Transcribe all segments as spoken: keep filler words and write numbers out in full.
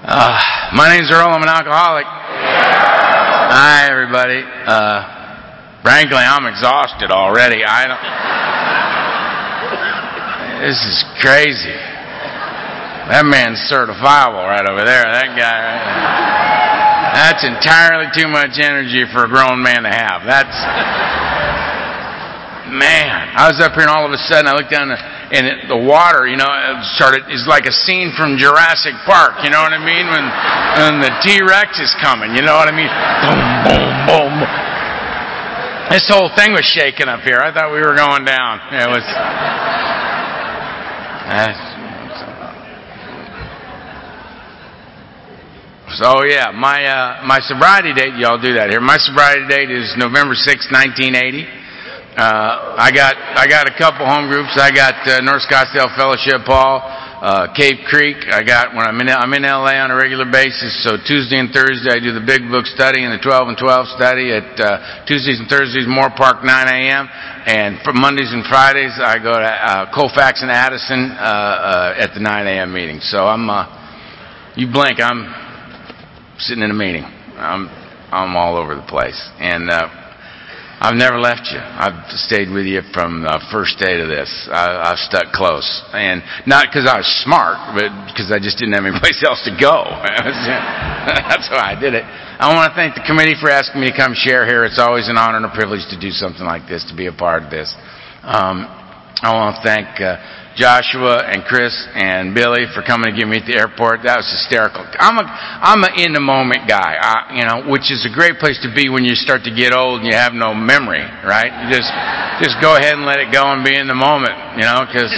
Uh, my name's Earl. I'm an alcoholic. Hi, everybody. Uh, frankly, I'm exhausted already. I don't. This is crazy. That man's certifiable right over there. That guy right there. That's entirely too much energy for a grown man to have. That's. Man, I was up here and all of a sudden I looked down and it, the water, you know, started is like a scene from Jurassic Park. You know what I mean? When when the T-Rex is coming, you know what I mean? Boom, boom, boom. This whole thing was shaking up here. I thought we were going down. It was. Uh, so yeah, my uh, my sobriety date. Y'all do that here. My sobriety date is November sixth, nineteen eighty. Uh, I got I got a couple home groups. I got uh, North Scottsdale Fellowship Hall, uh, Cape Creek. I got when I'm in I'm in L A on a regular basis. So Tuesday and Thursday I do the Big Book study and the twelve and twelve study at uh, Tuesdays and Thursdays Moore Park nine a.m. and for Mondays and Fridays I go to uh, Colfax and Addison uh, uh, at the nine a.m. meeting. So I'm uh, you blink I'm sitting in a meeting. I'm I'm all over the place and. Uh, I've never left you. I've stayed with you from the first day to this. I, I've stuck close. And not because I was smart, but because I just didn't have any place else to go. That's why I did it. I want to thank the committee for asking me to come share here. It's always an honor and a privilege to do something like this, to be a part of this. Um, I want to thank uh, Joshua and Chris and Billy for coming to get me at the airport. That was hysterical. I'm a I'm an in the moment guy, I, you know, which is a great place to be when you start to get old and you have no memory, right? You just just go ahead and let it go and be in the moment, you know, because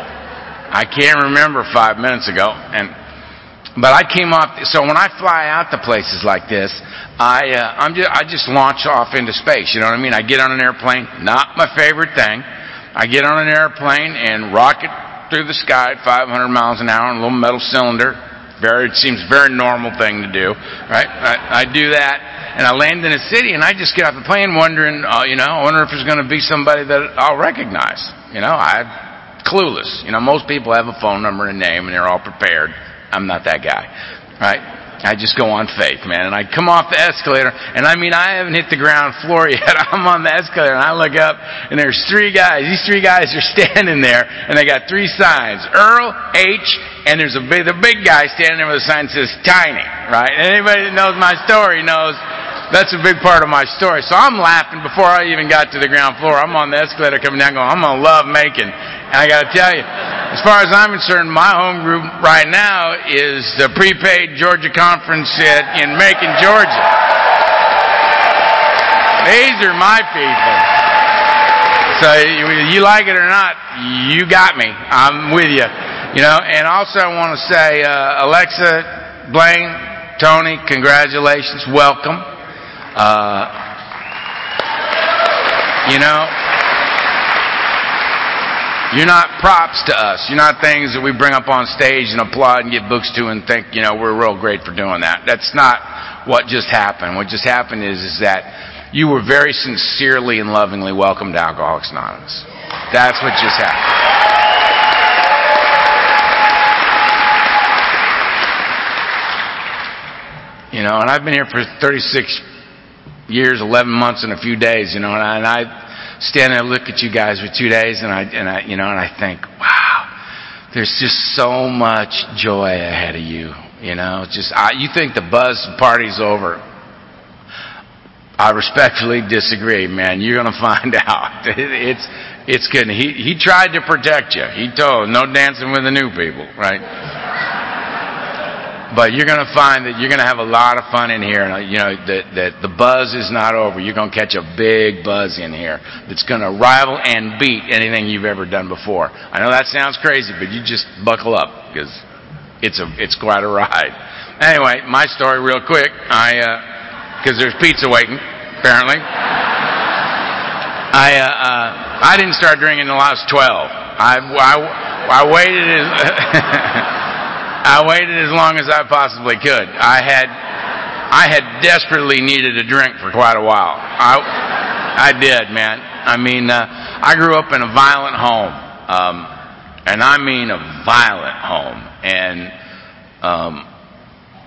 I can't remember five minutes ago. And but I came off. So when I fly out to places like this, I uh, I'm just I just launch off into space. You know what I mean? I get on an airplane. Not my favorite thing. I get on an airplane and rocket through the sky at five hundred miles an hour in a little metal cylinder. Very, it seems a very normal thing to do, right? I, I do that, and I land in a city, and I just get off the plane wondering, uh, you know, I wonder if there's going to be somebody that I'll recognize. You know, I'm clueless. You know, most people have a phone number and a name, and they're all prepared. I'm not that guy, right? I just go on faith, man. And I come off the escalator, and I mean, I haven't hit the ground floor yet. I'm on the escalator, and I look up, and there's three guys. These three guys are standing there, and they got three signs: Earl, H, and there's a big, the big guy standing there with a sign that says Tiny, right? And anybody that knows my story knows that's a big part of my story. So I'm laughing before I even got to the ground floor. I'm on the escalator coming down going, I'm going to love Macon. And I got to tell you, as far as I'm concerned, my home group right now is the prepaid Georgia Conference at, in Macon, Georgia. These are my people. So you, you like it or not, you got me. I'm with you. You know, and also I want to say, uh, Alexa, Blaine, Tony, congratulations. Welcome. Uh, you know, you're not props to us. You're not things that we bring up on stage and applaud and give books to and think, you know, we're real great for doing that. That's not what just happened. What just happened is, is that you were very sincerely and lovingly welcomed to Alcoholics Anonymous. That's what just happened. You know, and I've been here for thirty-six years, eleven months, and a few days. You know, and I, and I stand there and look at you guys for two days, and I, and I, you know, and I think, wow, there's just so much joy ahead of you. You know, just I, you think the buzz party's over. I respectfully disagree, man. You're gonna find out. It's it's good. He he tried to protect you. He told no dancing with the new people, right? But you're going to find that you're going to have a lot of fun in here, and you know that that the buzz is not over. You're going to catch a big buzz in here that's going to rival and beat anything you've ever done before. I know that sounds crazy, but you just buckle up because it's a it's quite a ride. Anyway, my story real quick. I because uh, there's pizza waiting apparently. I uh, uh, I didn't start drinking until I was twelve. I I, I waited as I waited as long as I possibly could. I had I had desperately needed a drink for quite a while. I I did, man. I mean, uh, I grew up in a violent home, um, and I mean a violent home. And um,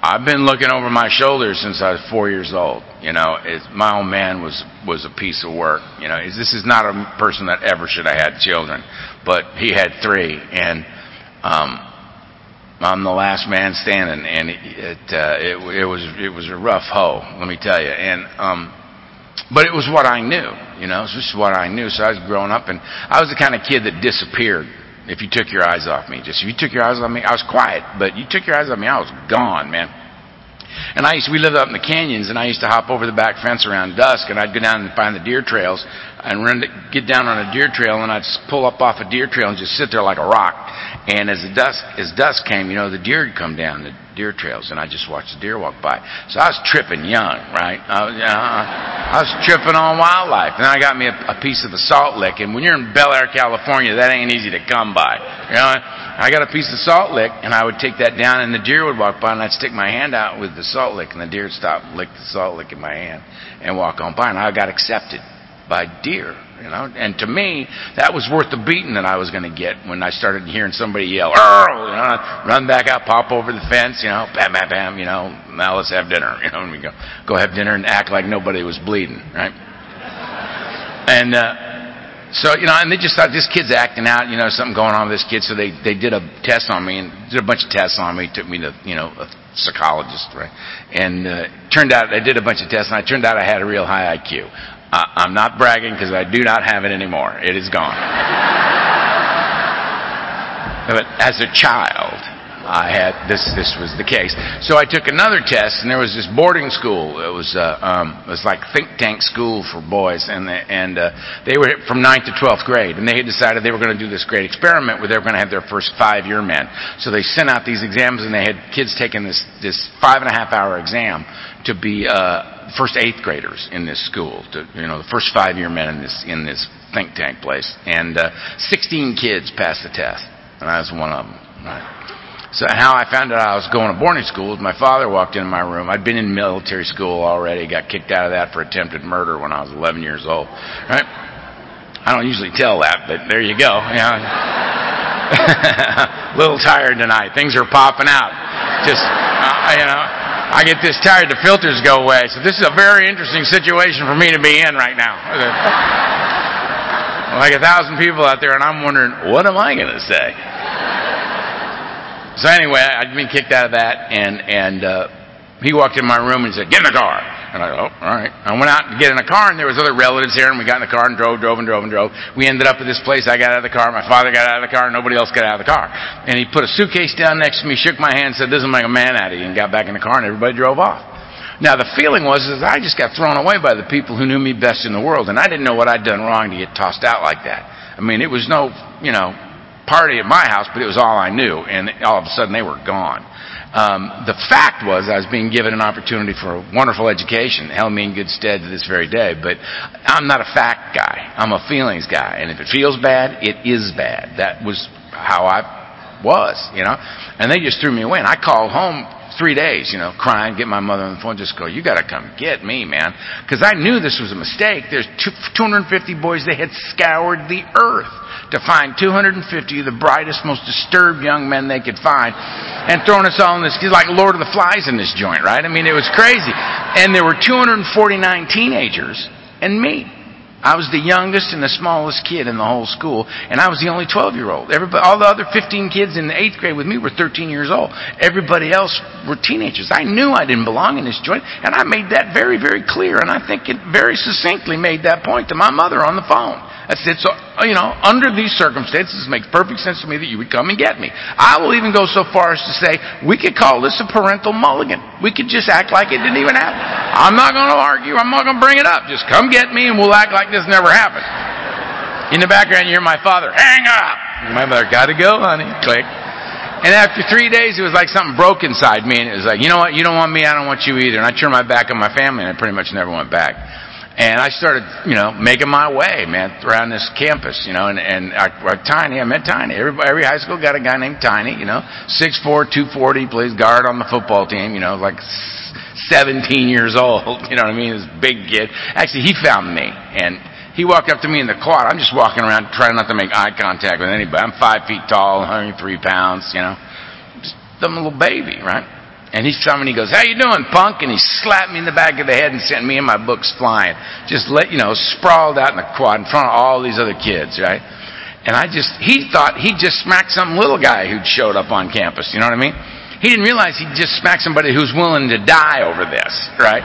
I've been looking over my shoulder since I was four years old. You know, it's, my old man was was a piece of work. You know, this is not a person that ever should have had children, but he had three, and um, I'm the last man standing, and it it, uh, it it was it was a rough hoe, let me tell you. And um, but it was what I knew. You know, it was just what I knew. So I was growing up, and I was the kind of kid that disappeared. If you took your eyes off me, just if you took your eyes off me, I was quiet. But you took your eyes off me, I was gone, man. And I used to, we lived up in the canyons, and I used to hop over the back fence around dusk, and I'd go down and find the deer trails, and run to, get down on a deer trail, and I'd pull up off a deer trail and just sit there like a rock. And as the dusk, as dusk came, you know, the deer would come down the deer trails, and I just watched the deer walk by. So I was tripping young, right? I was, uh, I was tripping on wildlife. And then I got me a, a piece of the salt lick, and when you're in Bel Air, California, that ain't easy to come by. You know, I got a piece of salt lick, and I would take that down, and the deer would walk by, and I'd stick my hand out with the salt lick, and the deer would stop and lick the salt lick in my hand and walk on by, and I got accepted by deer. You know, and to me, that was worth the beating that I was going to get when I started hearing somebody yell, "Earl!" You know, I'd run back out, pop over the fence, you know, bam, bam, bam, you know, now let's have dinner. You know, and we go, go have dinner and act like nobody was bleeding, right? And uh, so, you know, and they just thought this kid's acting out, you know, something going on with this kid. So they they did a test on me and did a bunch of tests on me. Took me to, you know, a psychologist, right? And uh, turned out I did a bunch of tests, and I turned out I had a real high I Q. Uh, I'm not bragging because I do not have it anymore. It is gone. But as a child, I had this. This was the case. So I took another test, and there was this boarding school. It was uh, um, it was like think tank school for boys, and they, and uh, they were from ninth to twelfth grade, and they had decided they were going to do this great experiment where they were going to have their first five-year men. So they sent out these exams, and they had kids taking this this five and a half hour exam to be uh, first eighth graders in this school. To, you know, the first five-year men in this in this think tank place, and uh, sixteen kids passed the test, and I was one of them. Right. So how I found out I was going to boarding school is my father walked into my room. I'd been in military school already, got kicked out of that for attempted murder when I was eleven years old. Right? I don't usually tell that, but there you go. You know, a little tired tonight. Things are popping out. Just, uh, you know, I get this tired, the filters go away. So this is a very interesting situation for me to be in right now. Like a thousand people out there, and I'm wondering, what am I going to say? So anyway, I'd been kicked out of that, and and uh, he walked in my room and said, "Get in the car." And I go, "Oh, all right." I went out to get in the car, and there was other relatives there, and we got in the car and drove, drove, and drove, and drove. We ended up at this place. I got out of the car. My father got out of the car. And nobody else got out of the car. And he put a suitcase down next to me, shook my hand, said, "This will make a man out of you," and got back in the car, and everybody drove off. Now, the feeling was is I just got thrown away by the people who knew me best in the world, and I didn't know what I'd done wrong to get tossed out like that. I mean, it was no, you know, party at my house, but it was all I knew, and all of a sudden they were gone. Um, the fact was I was being given an opportunity for a wonderful education, held me in good stead to this very day, but I'm not a fact guy. I'm a feelings guy, and if it feels bad, it is bad. That was how I was, you know, and they just threw me away, and I called home three days, you know, crying, get my mother on the phone, just go, "You got to come get me, man," because I knew this was a mistake. There's two hundred fifty boys. They had scoured the earth to find two hundred fifty of the brightest, most disturbed young men they could find, and throwing us all in this, like Lord of the Flies in this joint, right? I mean, it was crazy. And there were two hundred forty-nine teenagers and me. I was the youngest and the smallest kid in the whole school, and I was the only twelve-year-old. Everybody, all the other fifteen kids in the eighth grade with me were thirteen years old. Everybody else were teenagers. I knew I didn't belong in this joint, and I made that very, very clear, and I think it very succinctly made that point to my mother on the phone. I said, "So, you know, under these circumstances, it makes perfect sense to me that you would come and get me." I will even go so far as to say, we could call this a parental mulligan. We could just act like it didn't even happen. I'm not going to argue. I'm not going to bring it up. Just come get me, and we'll act like this never happened. In the background, you hear my father, "Hang up!" And my mother, "Gotta go, honey." Click. And after three days, it was like something broke inside me, and it was like, you know what? You don't want me, I don't want you either. And I turned my back on my family, and I pretty much never went back. And I started, you know, making my way, man, around this campus, you know, and, and I, I, Tiny, I met Tiny. Every, every high school got a guy named Tiny, you know, six four, two forty, plays guard on the football team, you know, like seventeen years old, you know what I mean, this big kid. Actually, he found me, and he walked up to me in the quad. I'm just walking around trying not to make eye contact with anybody. I'm five feet tall, one hundred three pounds, you know, just some little baby, right? And he saw me and he goes, "How you doing, punk?" And he slapped me in the back of the head and sent me and my books flying. Just let, you know, sprawled out in the quad in front of all these other kids, right? And I just, he thought he just smacked some little guy who'd showed up on campus, you know what I mean? He didn't realize he just smacked somebody who's willing to die over this, right?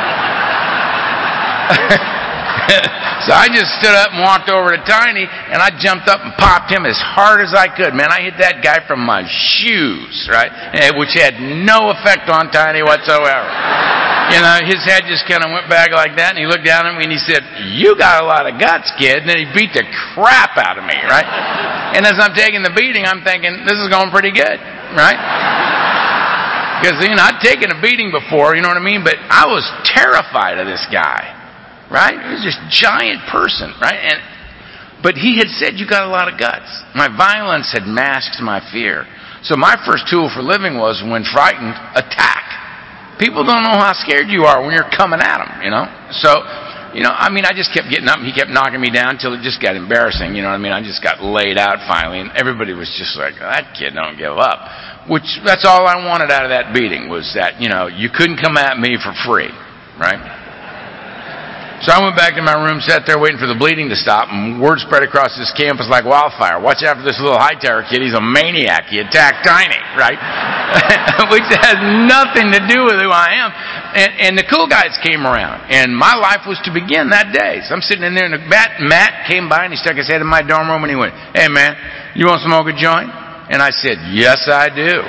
So I just stood up and walked over to Tiny, and I jumped up and popped him as hard as I could. Man, I hit that guy from my shoes, right? Which had no effect on Tiny whatsoever. You know, his head just kind of went back like that, and he looked down at me and he said, "You got a lot of guts, kid." And then he beat the crap out of me, right? And as I'm taking the beating, I'm thinking, this is going pretty good, right? Because, you know, I'd taken a beating before, you know what I mean? But I was terrified of this guy. Right? He was this giant person, right? And but he had said, "You got a lot of guts." My violence had masked my fear. So my first tool for living was, when frightened, attack. People don't know how scared you are when you're coming at them, you know? So, you know, I mean, I just kept getting up and he kept knocking me down until it just got embarrassing, you know what I mean? I just got laid out finally, and everybody was just like, "That kid don't give up." Which, that's all I wanted out of that beating, was that, you know, you couldn't come at me for free, right? So I went back to my room, sat there waiting for the bleeding to stop, and word spread across this campus like wildfire. Watch out for this little Hightower kid. He's a maniac. He attacked Tiny, right? Which has nothing to do with who I am. And, and the cool guys came around, and my life was to begin that day. So I'm sitting in there, and Matt, Matt came by, and he stuck his head in my dorm room, and he went, "Hey, man, you want to smoke a joint?" And I said, "Yes, I do."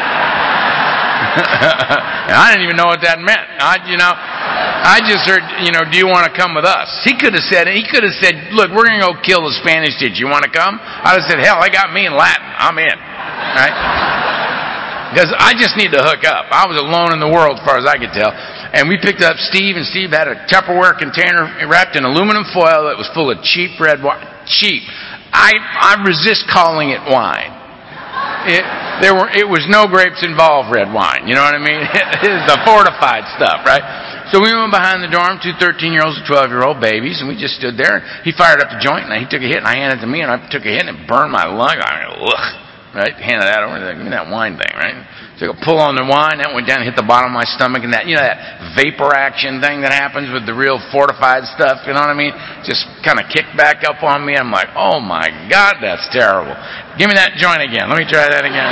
And I didn't even know what that meant. I, you know, I just heard, you know, "Do you want to come with us?" He could have said, he could have said, "Look, we're going to go kill the Spanish teacher. You want to come?" I would have said, "Hell, they got me in Latin. I'm in." Right? Because I just need to hook up. I was alone in the world as far as I could tell. And we picked up Steve, and Steve had a Tupperware container wrapped in aluminum foil that was full of cheap red wine. Cheap. I, I resist calling it wine. It, there were, it was no grapes involved red wine. You know what I mean? It is the fortified stuff, right? So we went behind the dorm, two thirteen-year-olds and twelve-year-old babies, and we just stood there. He fired up the joint, and he took a hit, and I handed it to me, and I took a hit, and it burned my lung. I mean, ugh, right? Handed that over. Like, give me that wine thing, right? Took a pull on the wine, that went down and hit the bottom of my stomach, and that, you know, that vapor action thing that happens with the real fortified stuff, you know what I mean? Just kind of kicked back up on me. I'm like, oh my God, that's terrible. Give me that joint again. Let me try that again.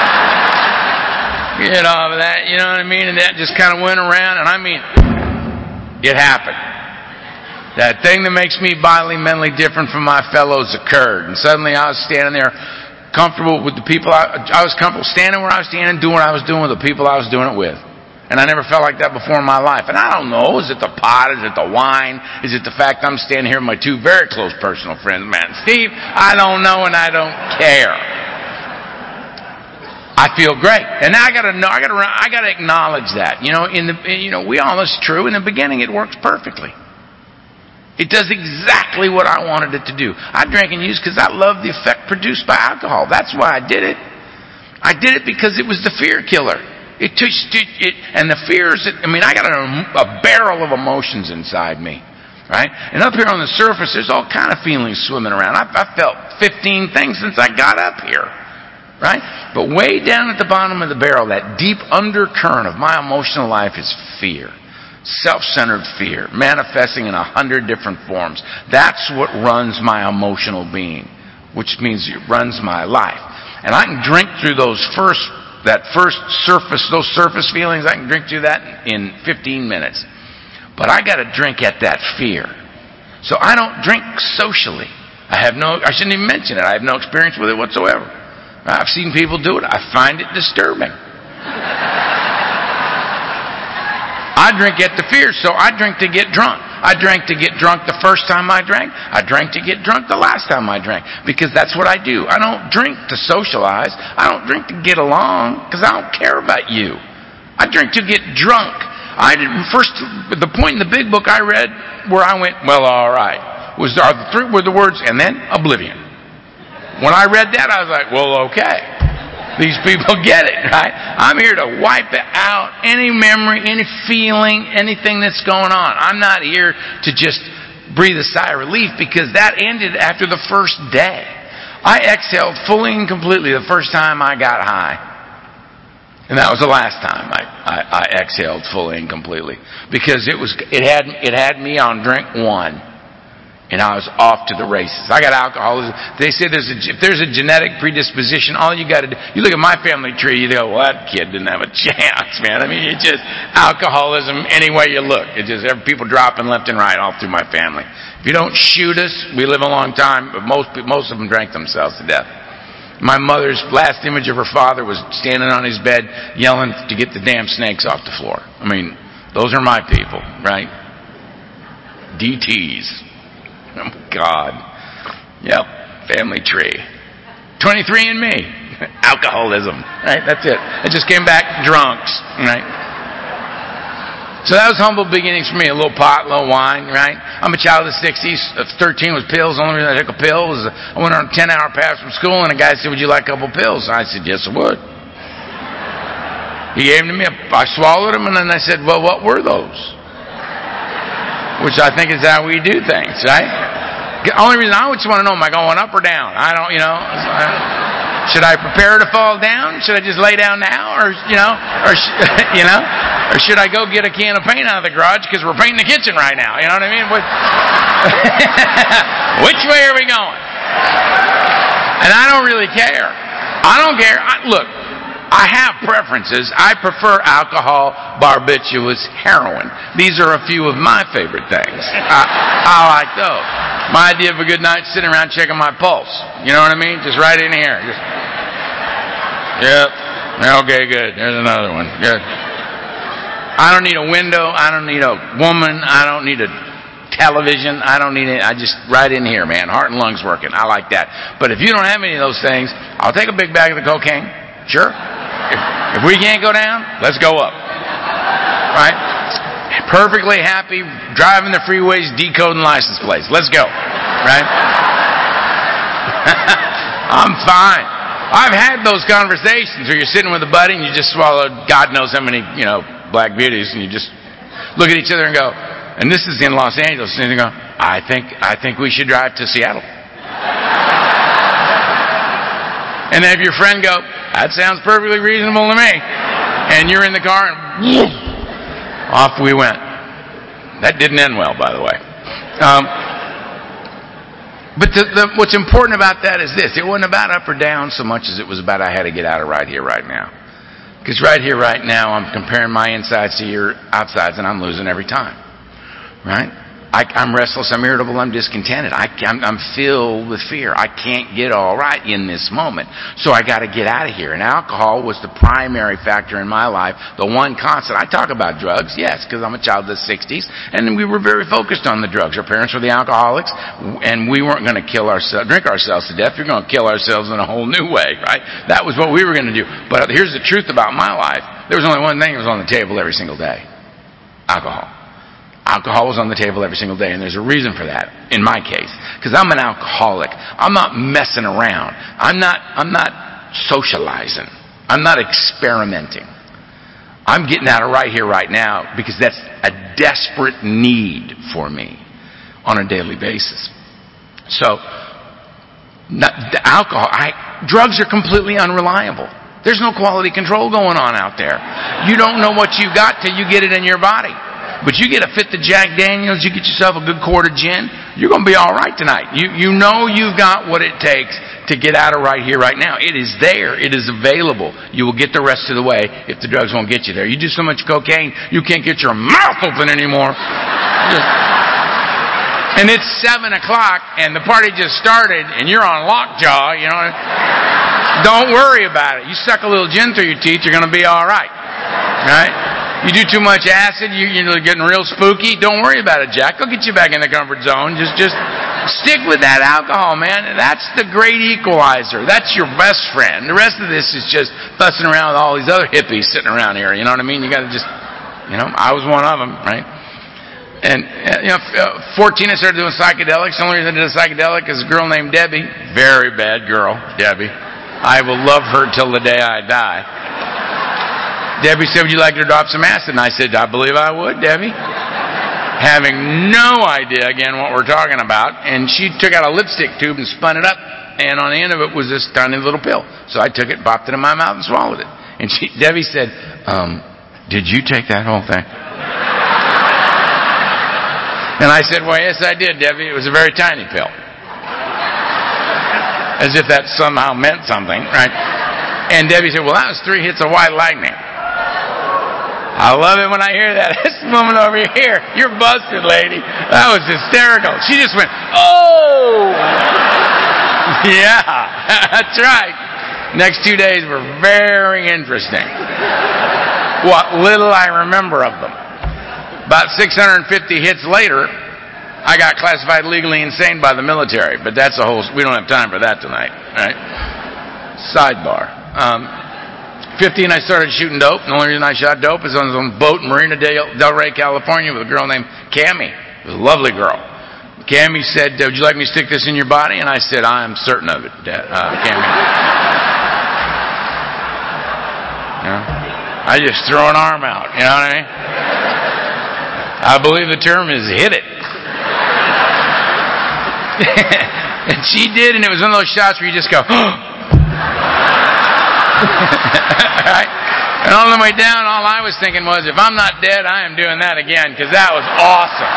Get off of that, you know what I mean? And that just kind of went around, and I mean, it happened. That thing that makes me vitally, mentally different from my fellows occurred, and suddenly I was standing there comfortable with the people. I, I was comfortable standing where I was standing, doing what I was doing with the people I was doing it with. And I never felt like that before in my life. And I don't know, is it the pot? Is it the wine? Is it the fact I'm standing here with my two very close personal friends, Matt and Steve? I don't know, and I don't care. I feel great. And now I gotta know, I gotta, I gotta acknowledge that. You know, in the, you know, we all, it's true. In the beginning, it works perfectly. It does exactly what I wanted it to do. I drank and used because I loved the effect produced by alcohol. That's why I did it. I did it because it was the fear killer. It took, it, it, and the fears, I mean, I got a, a barrel of emotions inside me, right? And up here on the surface, there's all kind of feelings swimming around. I, I felt fifteen things since I got up here, right? But way down at the bottom of the barrel, that deep undercurrent of my emotional life is fear. Self-centered fear, manifesting in a hundred different forms. That's what runs my emotional being, which means it runs my life. And I can drink through those first, that first surface, those surface feelings, I can drink through that in fifteen minutes. But I got to drink at that fear. So I don't drink socially. I have no, I shouldn't even mention it. I have no experience with it whatsoever. I've seen people do it. I find it disturbing. I drink at the fear, so I drink to get drunk. I drank to get drunk the first time I drank. I drank to get drunk the last time I drank. Because that's what I do. I don't drink to socialize. I don't drink to get along because I don't care about you. I drink to get drunk. I didn't, first, the point in the big book I read where I went, well, all right, was are the three were the words, and then oblivion. When I read that, I was like, well, okay. These people get it, right? I'm here to wipe out any memory, any feeling, anything that's going on. I'm not here to just breathe a sigh of relief because that ended after the first day. I exhaled fully and completely the first time I got high. And that was the last time I, I, I exhaled fully and completely, because it was it had it had me on drink one, and I was off to the races. I got alcoholism. They say there's a, if there's a genetic predisposition, all you got to do, you look at my family tree, you go, well, that kid didn't have a chance, man. I mean, it's just alcoholism any way you look. It's just people dropping left and right all through my family. If you don't shoot us, we live a long time, but most most of them drank themselves to death. My mother's last image of her father was standing on his bed yelling to get the damn snakes off the floor. I mean, those are my people, right? D Ts. Oh, God. Yep. Family tree. twenty-three and me. Alcoholism. Right? That's it. I just came back drunks. Right? So that was humble beginnings for me. A little pot, a little wine, right? I'm a child of the sixties. thirteen was pills. The only reason I took a pill was I went on a ten-hour pass from school, and a guy said, would you like a couple pills? I said, yes, I would. He gave them to me. I swallowed them, and then I said, well, what were those? Which I think is how we do things, right? The only reason I just want to know, am I going up or down? I don't, you know. Should I prepare to fall down? Should I just lay down now? Or, you know, or, you know, or should I go get a can of paint out of the garage because we're painting the kitchen right now? You know what I mean? Which way are we going? And I don't really care. I don't care. I, look, I have preferences. I prefer alcohol, barbiturates, heroin. These are a few of my favorite things. I, I like those. My idea of a good night, sitting around checking my pulse. You know what I mean? Just right in here. Just, yep. Okay, good. There's another one. Good. I don't need a window. I don't need a woman. I don't need a television. I don't need it. I just right in here, man. Heart and lungs working. I like that. But if you don't have any of those things, I'll take a big bag of the cocaine. Sure. If, if we can't go down, let's go up. Right? Perfectly happy driving the freeways, decoding license plates. Let's go. Right? I'm fine. I've had those conversations where you're sitting with a buddy and you just swallowed God knows how many, you know, black beauties, and you just look at each other and go, and this is in Los Angeles, and you go, I think I think we should drive to Seattle. And then if your friend go, that sounds perfectly reasonable to me, and you're in the car and whoosh, off we went. That didn't end well, by the way. Um, but the, the, what's important about that is this. It wasn't about up or down so much as it was about I had to get out of right here, right now. Because right here, right now, I'm comparing my insides to your outsides, and I'm losing every time. Right? I, I'm restless, I'm irritable, I'm discontented. I, I'm, I'm filled with fear. I can't get all right in this moment. So I got to get out of here. And alcohol was the primary factor in my life, the one constant. I talk about drugs, yes, because I'm a child of the sixties, and we were very focused on the drugs. Our parents were the alcoholics, and we weren't going to kill ourselves, drink ourselves to death. We were going to kill ourselves in a whole new way, right? That was what we were going to do. But here's the truth about my life. There was only one thing that was on the table every single day. Alcohol. Alcohol was on the table every single day, and there's a reason for that, in my case. Because I'm an alcoholic. I'm not messing around. I'm not, I'm not socializing. I'm not experimenting. I'm getting out of right here, right now, because that's a desperate need for me on a daily basis. So, not, the alcohol, I, drugs are completely unreliable. There's no quality control going on out there. You don't know what you got till you get it in your body. But you get a fifth of Jack Daniels, you get yourself a good quart of gin, you're going to be all right tonight. You you know you've got what it takes to get out of right here, right now. It is there. It is available. You will get the rest of the way if the drugs won't get you there. You do so much cocaine, you can't get your mouth open anymore. And it's seven o'clock, and the party just started, and you're on lockjaw, you know. Don't worry about it. You suck a little gin through your teeth, you're going to be all right. Right? You do too much acid, you, you're getting real spooky. Don't worry about it, Jack. I'll get you back in the comfort zone. Just just stick with that alcohol, man. That's the great equalizer. That's your best friend. The rest of this is just fussing around with all these other hippies sitting around here. You know what I mean? You got to just, you know, I was one of them, right? And, you know, fourteen, I started doing psychedelics. The only reason I did a psychedelic is a girl named Debbie. Very bad girl, Debbie. I will love her till the day I die. Debbie said, would you like to drop some acid? And I said, I believe I would, Debbie. Having no idea, again, what we're talking about. And she took out a lipstick tube and spun it up. And on the end of it was this tiny little pill. So I took it, popped it in my mouth, and swallowed it. And she, Debbie said, um, did you take that whole thing? And I said, well, yes, I did, Debbie. It was a very tiny pill. As if that somehow meant something, right? And Debbie said, well, that was three hits of White Lightning. I love it when I hear that. This woman over here, you're busted, lady. That was hysterical. She just went, oh! Yeah, that's right. Next two days were very interesting. What little I remember of them. About six hundred fifty hits later, I got classified legally insane by the military. But that's a whole, we don't have time for that tonight, right? Sidebar. Um, fifteen, I started shooting dope. The only reason I shot dope is I was on a boat in Marina Del, Del Rey, California with a girl named Cammie. It was a lovely girl. Cammie said, would you like me to stick this in your body? And I said, I am certain of it, uh, Cammie. You know? I just throw an arm out, you know what I mean? I believe the term is hit it. And she did, and it was one of those shots where you just go, right? And on the way down, all I was thinking was, if I'm not dead, I am doing that again, because that was awesome.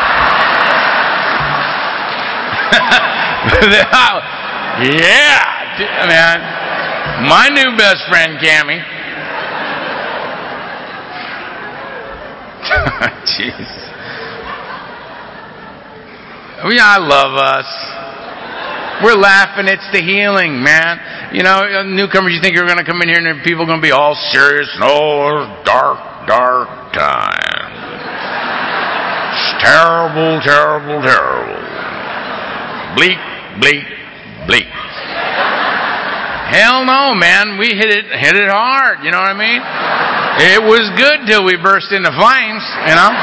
Yeah, man. My new best friend, Cammie. Jeez. Yeah, I love us. We're laughing. It's the healing, man. You know, newcomers, you think you're going to come in here and people are going to be all serious. No, dark, dark time. It's terrible, terrible, terrible. Bleak, bleak, bleak. Hell no, man. We hit it, hit it hard. You know what I mean? It was good till we burst into flames, you know?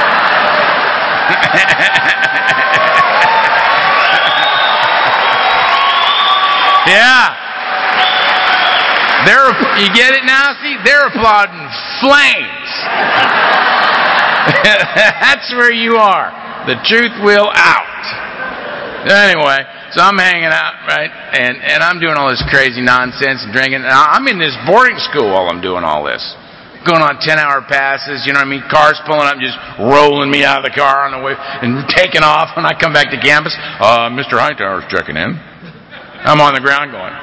Yeah. They're, you get it now? See, they're applauding flames. That's where you are. The truth will out. Anyway, so I'm hanging out, right? And, and I'm doing all this crazy nonsense and drinking. And I'm in this boarding school while I'm doing all this. Going on ten-hour passes, you know what I mean? Cars pulling up, just rolling me out of the car on the way and taking off. When I come back to campus, uh, Mister Hightower's checking in. I'm on the ground going,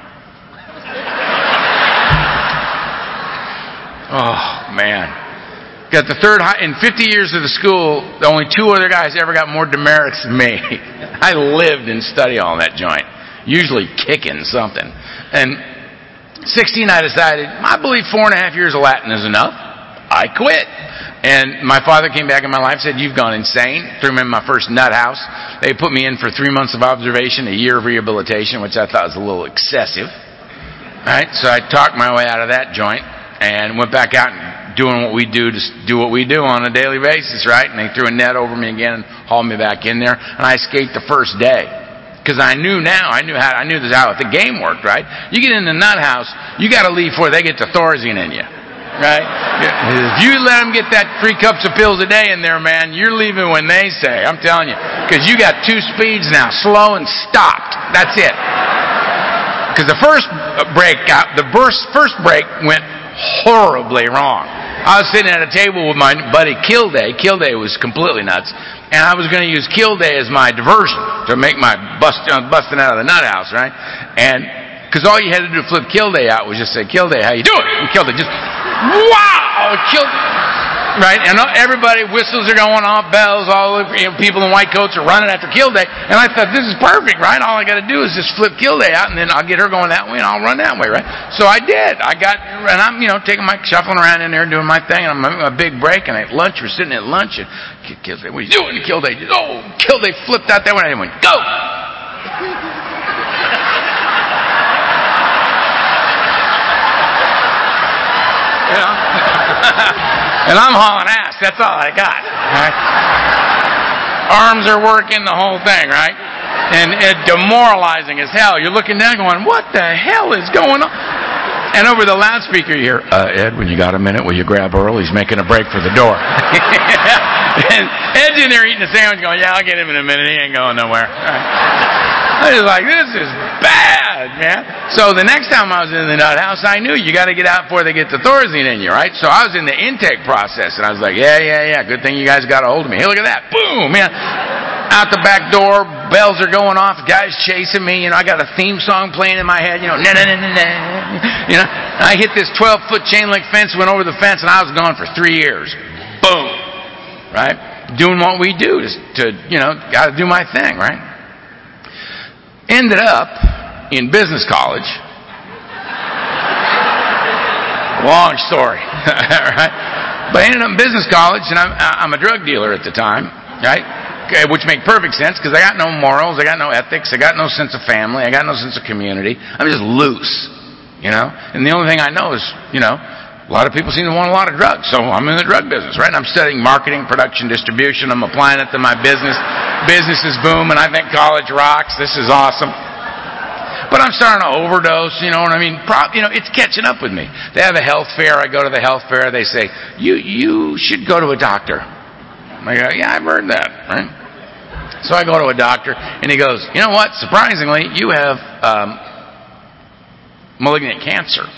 oh, man. Got the third high, in fifty years of the school, only two other guys ever got more demerits than me. I lived and studied all that joint, usually kicking something. And sixteen, I decided, I believe four and a half years of Latin is enough. I quit. And my father came back in my life, said, you've gone insane. Threw me in my first nut house. They put me in for three months of observation, a year of rehabilitation, which I thought was a little excessive. Right? So I talked my way out of that joint and went back out and doing what we do to do what we do on a daily basis, right? And they threw a net over me again and hauled me back in there. And I escaped the first day. Because I knew now, I knew how, I knew this how the game worked, right? You get in the nut house, you got to leave before they get the Thorazine in you, right? If you let them get that three cups of pills a day in there, man, you're leaving when they say. I'm telling you, because you got two speeds now, slow and stopped. That's it. Because the first break, the first break went horribly wrong. I was sitting at a table with my buddy Kilday. Kilday was completely nuts. And I was going to use Kilday as my diversion to make my bust, uh, busting out of the nut house, right? And because all you had to do to flip Kilday out was just say, Kilday, how you doing? And Kilday just, wow, Kilday. Right? And everybody, whistles are going off, bells, all the you know, people in white coats are running after Kilday. And I thought, this is perfect, right? All I got to do is just flip Kilday out, and then I'll get her going that way, and I'll run that way, right? So I did. I got, and I'm, you know, taking my, shuffling around in there, doing my thing, and I'm having a big break, and at lunch, we're sitting at lunch, and Kilday, what are you doing? Kilday, oh, Kilday flipped out that way, and I went, go! You know? And I'm hauling ass. That's all I got. Right? Arms are working, the whole thing, right? And it demoralizing as hell. You're looking down going, what the hell is going on? And over the loudspeaker you hear, uh, Ed, when you got a minute, will you grab Earl? He's making a break for the door. And Ed's in there eating a sandwich going, yeah, I'll get him in a minute. He ain't going nowhere. Right. I was like, this is bad. Yeah. So the next time I was in the nut house, I knew you got to get out before they get the Thorazine in you, right? So I was in the intake process, and I was like, yeah, yeah, yeah. Good thing you guys got a hold of me. Hey, look at that. Boom. Yeah. Out the back door, bells are going off. Guys chasing me. You know, I got a theme song playing in my head. You know, na na na na na. You know, I hit this twelve foot chain link fence, went over the fence, and I was gone for three years. Boom. Right? Doing what we do to, to you know, got to do my thing, right? Ended up in business college. Long story, right? But I ended up in business college, and I'm, I'm a drug dealer at the time, right? Okay, which made perfect sense because I got no morals, I got no ethics, I got no sense of family, I got no sense of community. I'm just loose, you know? And the only thing I know is, you know, a lot of people seem to want a lot of drugs, so I'm in the drug business, right? And I'm studying marketing, production, distribution. I'm applying it to my business. Business is booming. I think college rocks. This is awesome. But I'm starting to overdose, you know what I mean? Pro- you know, it's catching up with me. They have a health fair. I go to the health fair. They say, you you should go to a doctor. I go, yeah, I've heard that, right? So I go to a doctor, and he goes, you know what? Surprisingly, you have um, malignant cancer.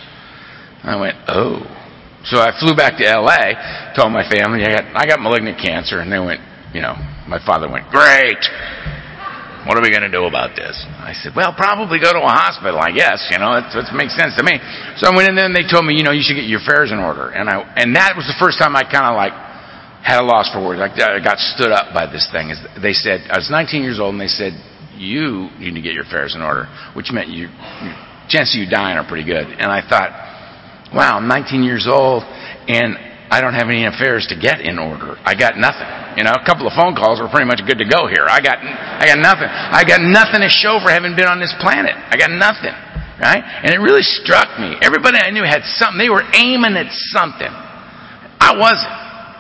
I went, oh. So I flew back to L A, told my family I got I got malignant cancer, and they went, you know, my father went, great. What are we going to do about this? I said, well, probably go to a hospital, I guess. You know, it, it makes sense to me. So I went in there, and they told me, you know, you should get your affairs in order. And I and that was the first time I kind of like had a loss for words. Like I got stood up by this thing. They said I was nineteen years old, and they said you need to get your affairs in order, which meant you, you chances of you dying are pretty good. And I thought, wow, I'm nineteen years old, and I don't have any affairs to get in order. I got nothing. You know, a couple of phone calls were pretty much good to go here. I got, I got nothing. I got nothing to show for having been on this planet. I got nothing, right? And it really struck me. Everybody I knew had something. They were aiming at something. I wasn't.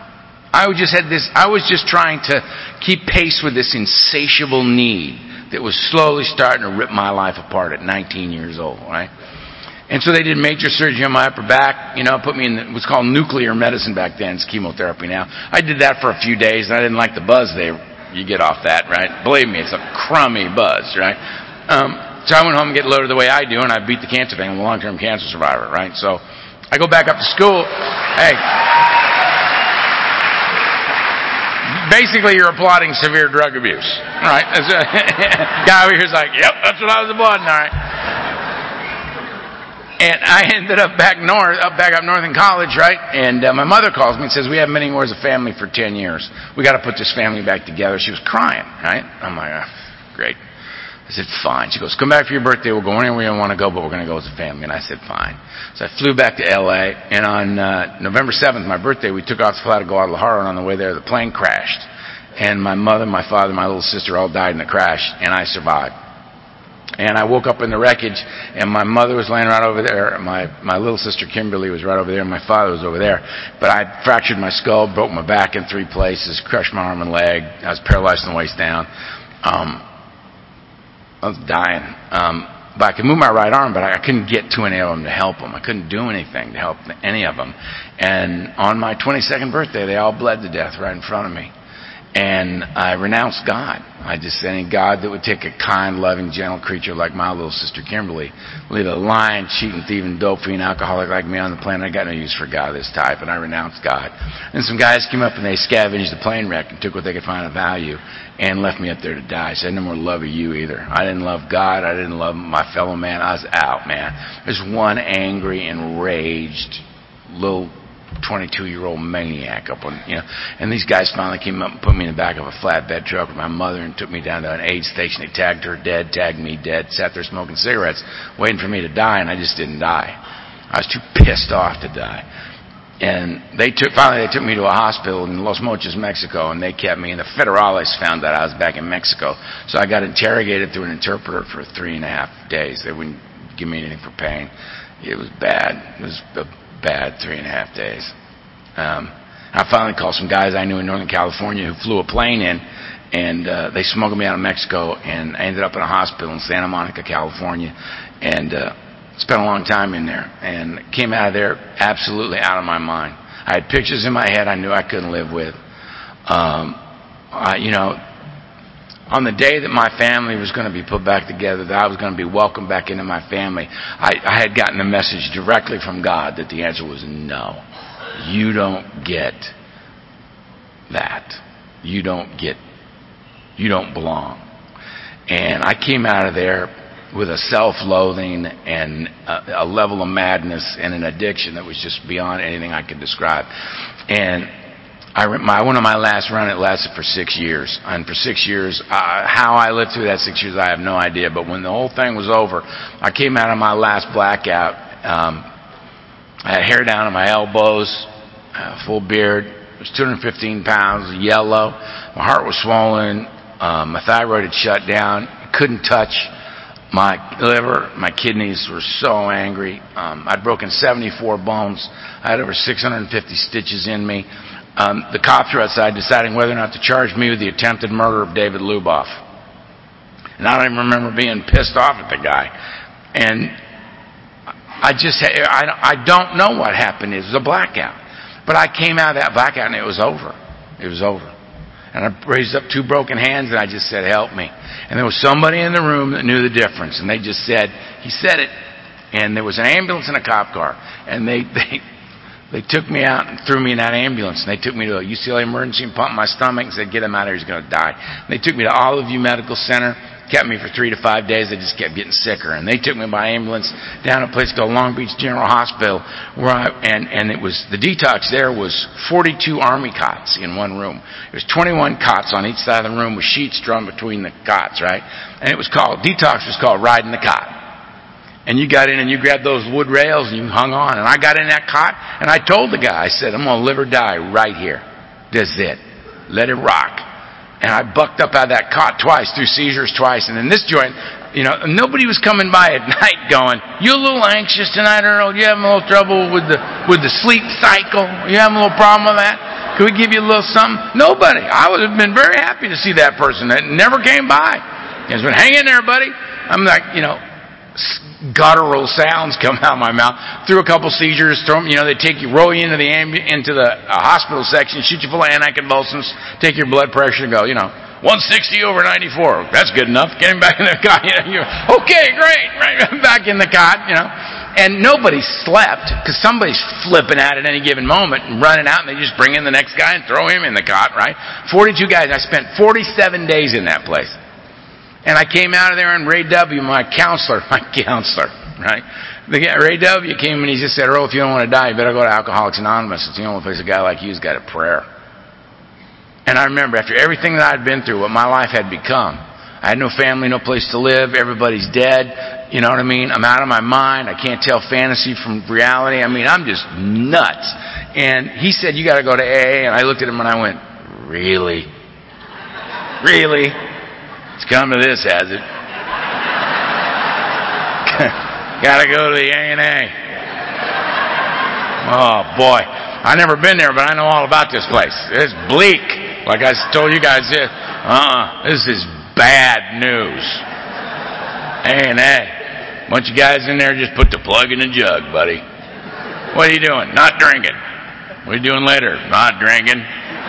I just had this. I was just trying to keep pace with this insatiable need that was slowly starting to rip my life apart at nineteen years old, right? And so they did major surgery on my upper back, you know, put me in the, what's called nuclear medicine back then. It's chemotherapy now. I did that for a few days, and I didn't like the buzz they, you get off that, right? Believe me, it's a crummy buzz, right? Um, so I went home and get loaded the way I do, and I beat the cancer thing. I'm a long-term cancer survivor, right? So I go back up to school. Hey, basically you're applauding severe drug abuse, right? Guy over here's like, yep, that's what I was applauding, all right? And I ended up back north, up back up north in college, right? And uh, my mother calls me and says, we haven't been anywhere as a family for ten years. We got to put this family back together. She was crying, right? I'm like, oh, great. I said, fine. She goes, come back for your birthday. We'll go anywhere you want to go, but we're going to go as a family. And I said, fine. So I flew back to L A, and on uh, November seventh, my birthday, we took off to fly to Guadalajara, and on the way there, the plane crashed. And my mother, my father, my little sister all died in the crash, and I survived. And I woke up in the wreckage, and my mother was laying right over there. My my little sister Kimberly was right over there, and my father was over there. But I fractured my skull, broke my back in three places, crushed my arm and leg. I was paralyzed from the waist down. Um, I was dying. Um, but I could move my right arm, but I couldn't get to any of them to help them. I couldn't do anything to help any of them. And on my twenty-second birthday, they all bled to death right in front of me. And I renounced God. I just said, any God that would take a kind, loving, gentle creature like my little sister Kimberly, leave a lying, cheating, thieving, dope fiend, alcoholic like me on the planet. I got no use for God of this type, and I renounced God. And some guys came up and they scavenged the plane wreck and took what they could find of value and left me up there to die. So I no more love of you either. I didn't love God. I didn't love my fellow man. I was out, man. There's one angry, enraged little twenty-two-year-old maniac up on, you know, and these guys finally came up and put me in the back of a flatbed truck with my mother and took me down to an aid station. They tagged her dead, tagged me dead, sat there smoking cigarettes, waiting for me to die, and I just didn't die. I was too pissed off to die. And they took, finally they took me to a hospital in Los Mochis, Mexico, and they kept me, and the federales found that I was back in Mexico. So I got interrogated through an interpreter for three and a half days. They wouldn't give me anything for pain. It was bad. It was a bad three and a half days. Um, I finally called some guys I knew in Northern California who flew a plane in, and uh, they smuggled me out of Mexico, and I ended up in a hospital in Santa Monica, California, and uh, spent a long time in there, and came out of there absolutely out of my mind. I had pictures in my head I knew I couldn't live with. Um, I, you know, On the day that my family was going to be put back together, that I was going to be welcomed back into my family, I, I had gotten a message directly from God that the answer was no. You don't get that. You don't get, you don't belong. And I came out of there with a self-loathing and a, a level of madness and an addiction that was just beyond anything I could describe. And I, my, one of my last run, it lasted for six years. And for six years, uh, how I lived through that six years, I have no idea. But when the whole thing was over, I came out of my last blackout. Um, I had hair down to my elbows, uh, full beard. I was two hundred fifteen pounds, yellow. My heart was swollen. Um, my thyroid had shut down. I couldn't touch my liver. My kidneys were so angry. Um, I'd broken seventy-four bones. I had over six hundred fifty stitches in me. Um, the cops were outside deciding whether or not to charge me with the attempted murder of David Luboff. And I don't even remember being pissed off at the guy. And I just, I, I don't know what happened. It was a blackout. But I came out of that blackout and it was over. It was over. And I raised up two broken hands and I just said, help me. And there was somebody in the room that knew the difference. And they just said, he said it. And there was an ambulance and a cop car. And they, they, they took me out and threw me in that ambulance. And they took me to a U C L A emergency and pumped my stomach and said, get him out of here, he's going to die. And they took me to Olive View Medical Center. Kept me for three to five days. I just kept getting sicker. And they took me by ambulance down to a place called Long Beach General Hospital, where I, and, and it was, the detox there was forty-two Army cots in one room. There was twenty-one cots on each side of the room with sheets drawn between the cots, right? And it was called, detox was called riding the cot. And you got in and you grabbed those wood rails and you hung on. And I got in that cot and I told the guy, I said, I'm going to live or die right here. This is it. Let it rock. And I bucked up out of that cot twice, through seizures twice. And in this joint, you know, nobody was coming by at night going, you a little anxious tonight, Earl? You having a little trouble with the with the sleep cycle? You having a little problem with that? Could we give you a little something? Nobody. I would have been very happy to see that person. That never came by. He said, hang in there, buddy. I'm like, you know, guttural sounds come out of my mouth. Through a couple seizures, throw, you know, they take you, roll you into the ambu- into the uh, hospital section, shoot you full of anticonvulsants, take your blood pressure, and go, you know, one sixty over ninety-four. That's good enough. Get him back in the cot. You know, you're, okay, great. Right back in the cot. You know, and nobody slept because somebody's flipping out at any given moment and running out, and they just bring in the next guy and throw him in the cot. Right? Forty-two guys. I spent forty-seven days in that place. And I came out of there, and Ray W., my counselor, my counselor, right? The guy, Ray W. came and he just said, Earl, if you don't want to die, you better go to Alcoholics Anonymous. It's the only place a guy like you's got a prayer. And I remember after everything that I'd been through, what my life had become, I had no family, no place to live. Everybody's dead. You know what I mean? I'm out of my mind. I can't tell fantasy from reality. I mean, I'm just nuts. And he said, you got to go to A A. And I looked at him and I went, really? Really? It's come to this, has it? Gotta go to the A and A. Oh, boy. I've never been there, but I know all about this place. It's bleak. Like I told you guys, uh-uh. This is bad news. A and A. Bunch of guys in there just put the plug in the jug, buddy. What are you doing? Not drinking. What are you doing later? Not drinking.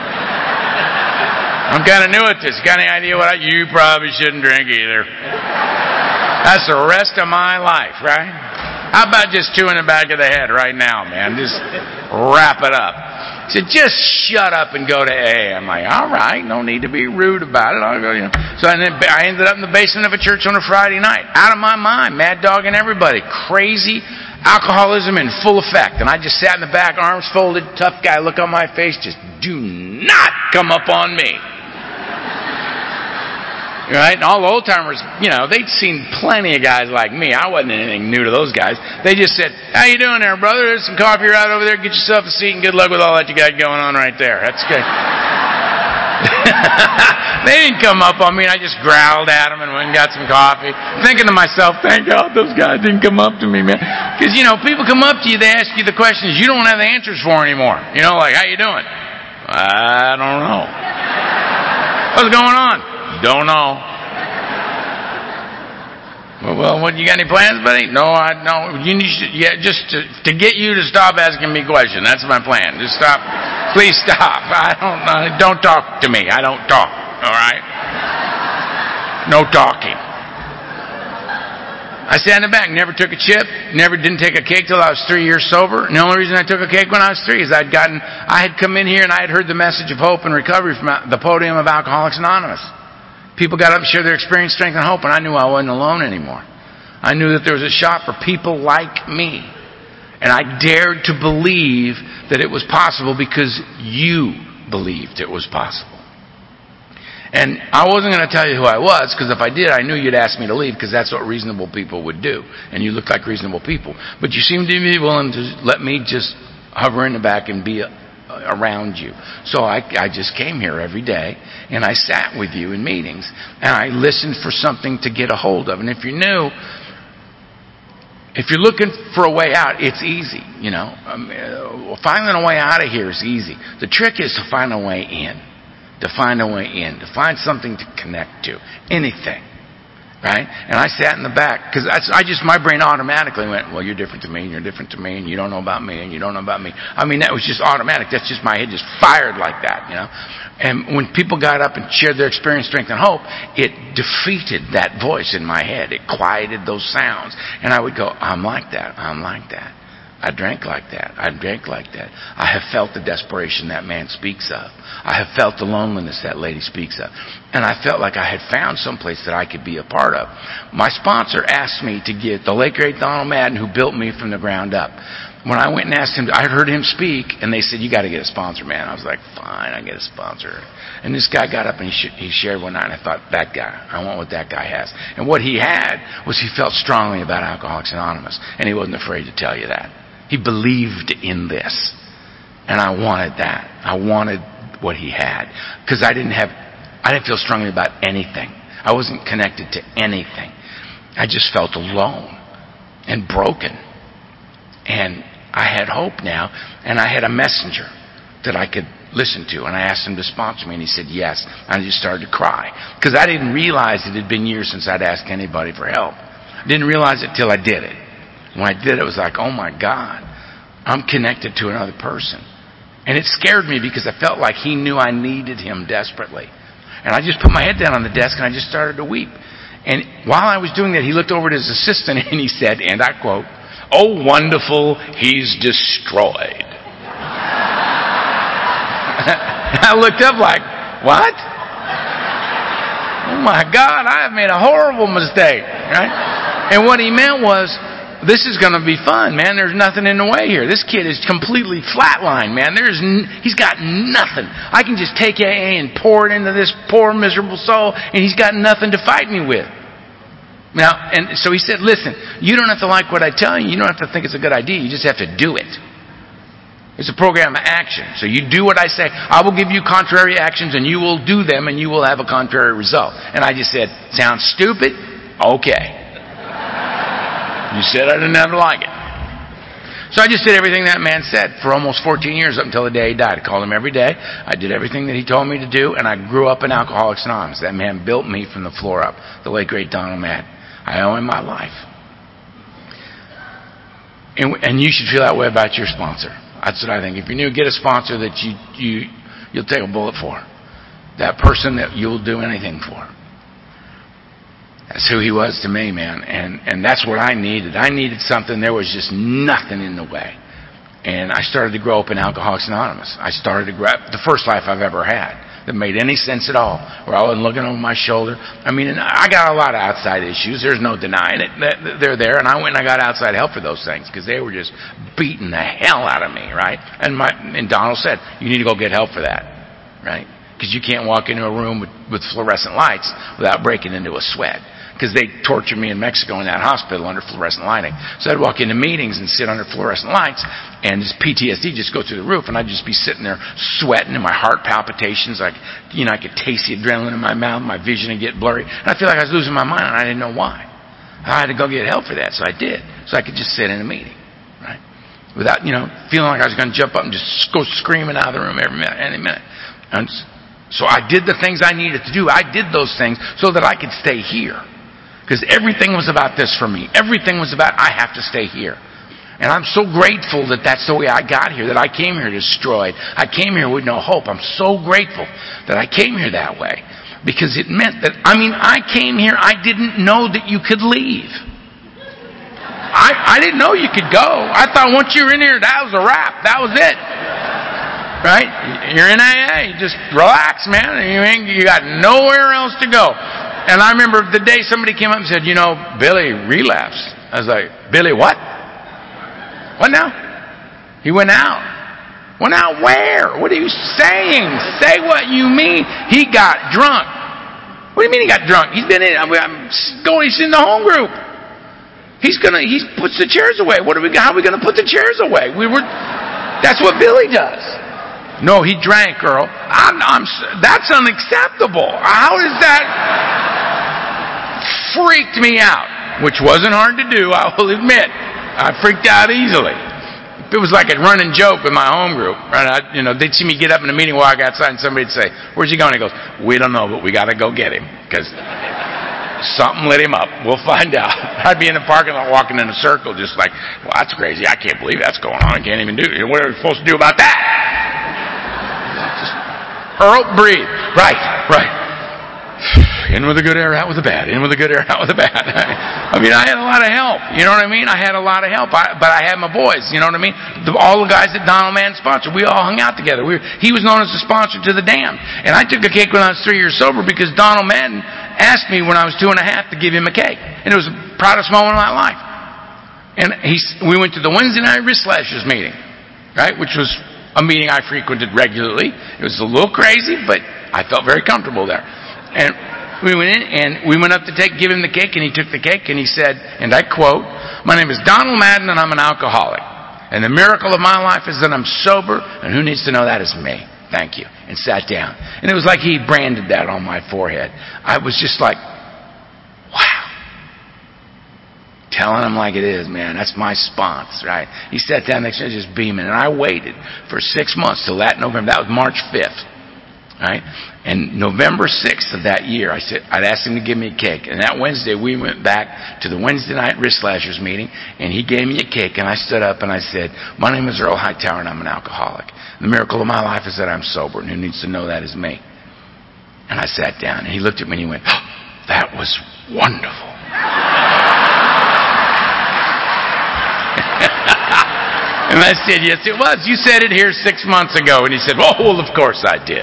I'm kind of new at this. Got any idea what I... You probably shouldn't drink either. That's the rest of my life, right? How about just two in the back of the head right now, man? Just wrap it up. He said, just shut up and go to A. I'm like, all right, no need to be rude about it. I'll go, you know. So I ended up in the basement of a church on a Friday night. Out of my mind, mad dogging everybody. Crazy. Alcoholism in full effect. And I just sat in the back, arms folded, tough guy, look on my face, just do not come up on me. Right? And all the old timers, you know, they'd seen plenty of guys like me. I wasn't anything new to those guys. They just said, how you doing there, brother? There's some coffee right over there. Get yourself a seat and good luck with all that you got going on right there. That's good. They didn't come up on me. I just growled at them and went and got some coffee. Thinking to myself, thank God those guys didn't come up to me, man. Because, you know, people come up to you, they ask you the questions you don't have the answers for anymore. You know, like, how you doing? I don't know. What's going on? Don't know. Well, well, what, you got any plans, buddy? No, I no. You need, yeah, just to, to get you to stop asking me questions. That's my plan. Just stop. Please stop. I don't. Uh, don't talk to me. I don't talk. All right. No talking. I sat in the back, never took a chip, never didn't take a cake till I was three years sober. And the only reason I took a cake when I was three is I'd gotten, I had come in here and I had heard the message of hope and recovery from the podium of Alcoholics Anonymous. People got up and shared their experience, strength, and hope, and I knew I wasn't alone anymore. I knew that there was a shop for people like me. And I dared to believe that it was possible because you believed it was possible. And I wasn't going to tell you who I was, because if I did, I knew you'd ask me to leave, because that's what reasonable people would do. And you look like reasonable people. But you seem to be willing to let me just hover in the back and be around you. So I, I just came here every day, and I sat with you in meetings, and I listened for something to get a hold of. And if you're new, if you're looking for a way out, it's easy. You know, um, finding a way out of here is easy. The trick is to find a way in. To find a way in, to find something to connect to, anything, right? And I sat in the back because I, I just my brain automatically went, well, you're different to me, and you're different to me, and you don't know about me, and you don't know about me. I mean, that was just automatic. That's just my head just fired like that, you know. And when people got up and shared their experience, strength, and hope, it defeated that voice in my head. It quieted those sounds, and I would go, I'm like that. I'm like that. I drank like that. I drank like that. I have felt the desperation that man speaks of. I have felt the loneliness that lady speaks of. And I felt like I had found someplace that I could be a part of. My sponsor asked me to get the late great Donald Madden, who built me from the ground up. When I went and asked him, I heard him speak, and they said, you got to get a sponsor, man. I was like, fine, I get a sponsor. And this guy got up and he, sh- he shared one night, and I thought, that guy, I want what that guy has. And what he had was he felt strongly about Alcoholics Anonymous, and he wasn't afraid to tell you that. He believed in this. And I wanted that. I wanted what he had. Because I didn't have, I didn't feel strongly about anything. I wasn't connected to anything. I just felt alone and broken. And I had hope now. And I had a messenger that I could listen to. And I asked him to sponsor me. And he said yes. And I just started to cry. Because I didn't realize it had been years since I'd asked anybody for help. I didn't realize it till I did it. When I did it, it was like, oh my God, I'm connected to another person. And it scared me because I felt like he knew I needed him desperately. And I just put my head down on the desk and I just started to weep. And while I was doing that, he looked over at his assistant and he said, and I quote, oh, wonderful, he's destroyed. I looked up like, what? Oh my God, I have made a horrible mistake, right? And what he meant was, this is going to be fun, man. There's nothing in the way here. This kid is completely flatlined, man. There's n- he's got nothing. I can just take A A and pour it into this poor, miserable soul, and he's got nothing to fight me with. Now, and so he said, listen, you don't have to like what I tell you. You don't have to think it's a good idea. You just have to do it. It's a program of action. So you do what I say. I will give you contrary actions, and you will do them, and you will have a contrary result. And I just said, sounds stupid? Okay. You said I didn't have to like it. So I just did everything that man said for almost fourteen years up until the day he died. I called him every day. I did everything that he told me to do, and I grew up in Alcoholics Anonymous. That man built me from the floor up. The late great Donald Madden. I owe him my life. And, and you should feel that way about your sponsor. That's what I think. If you're new, get a sponsor that you, you, you'll take a bullet for. That person that you'll do anything for. That's who he was to me, man. And and that's what I needed. I needed something. There was just nothing in the way. And I started to grow up in Alcoholics Anonymous. I started to grow up, the first life I've ever had that made any sense at all, where I wasn't looking over my shoulder. I mean, and I got a lot of outside issues. There's no denying it. They're there. And I went and I got outside help for those things because they were just beating the hell out of me, right? And my and Donald said, you need to go get help for that, right? Because you can't walk into a room with, with fluorescent lights without breaking into a sweat. Because they tortured me in Mexico in that hospital under fluorescent lighting. So I'd walk into meetings and sit under fluorescent lights, and this P T S D just go through the roof, and I'd just be sitting there sweating, and my heart palpitations, like, you know, I could taste the adrenaline in my mouth, my vision would get blurry, and I feel like I was losing my mind, and I didn't know why. I had to go get help for that, so I did, so I could just sit in a meeting, right, without, you know, feeling like I was going to jump up and just go screaming out of the room every minute, any minute. And so I did the things I needed to do. I did those things so that I could stay here. Because everything was about this for me. Everything was about, I have to stay here. And I'm so grateful that that's the way I got here, that I came here destroyed. I came here with no hope. I'm so grateful that I came here that way. Because it meant that, I mean, I came here, I didn't know that you could leave. I, I didn't know you could go. I thought once you were in here, that was a wrap. That was it. Right? You're in A A. Just relax, man. You ain't, you got nowhere else to go. And I remember the day somebody came up and said, you know, Billy relapsed. I was like, Billy what? What now? He went out. Went out where? What are you saying? Say what you mean. He got drunk. What do you mean he got drunk? He's been in, I'm going, he's in the home group. He's gonna, he puts the chairs away. What are we, how are we gonna put the chairs away? We were, that's what Billy does. No, he drank, Earl. I'm, I'm, that's unacceptable. How is that? Freaked me out, which wasn't hard to do, I will admit. I freaked out easily. It was like a running joke in my home group. Right? I, you know, they'd see me get up in a meeting, walk outside, and somebody'd say, "Where's he going?" He goes, "We don't know, but we got to go get him because something lit him up. We'll find out." I'd be in the parking lot walking in a circle, just like, "Well, that's crazy. I can't believe that's going on. I can't even do it. What are we supposed to do about that?" Just, Earl, breathe. Right, right. In with the good air, out with the bad. In with the good air, out with the bad. I mean, I had a lot of help. You know what I mean? I had a lot of help. I, but I had my boys. You know what I mean? The, all the guys that Donald Madden sponsored, we all hung out together. We were, he was known as the sponsor to the Damned. And I took a cake when I was three years sober because Donald Madden asked me when I was two and a half to give him a cake. And it was the proudest moment of my life. And he, we went to the Wednesday night wrist slashers meeting, right? Which was a meeting I frequented regularly. It was a little crazy, but I felt very comfortable there. And we went in and we went up to take, give him the cake, and he took the cake and he said, and I quote, "My name is Donald Madden and I'm an alcoholic. And the miracle of my life is that I'm sober, and who needs to know that is me. Thank you." And sat down. And it was like he branded that on my forehead. I was just like, wow. Telling him like it is, man. That's my sponsor, right? He sat down next to me just beaming. And I waited for six months till that November. That was March fifth. Right? And November sixth of that year, I said, I'd asked him to give me a cake. And that Wednesday, we went back to the Wednesday night wrist slashers meeting, and he gave me a cake, and I stood up and I said, "My name is Earl Hightower, and I'm an alcoholic. The miracle of my life is that I'm sober, and who needs to know that is me." And I sat down, and he looked at me and he went, "Oh, that was wonderful." And I said, "Yes, it was. You said it here six months ago." And he said, "Oh, well, of course I did."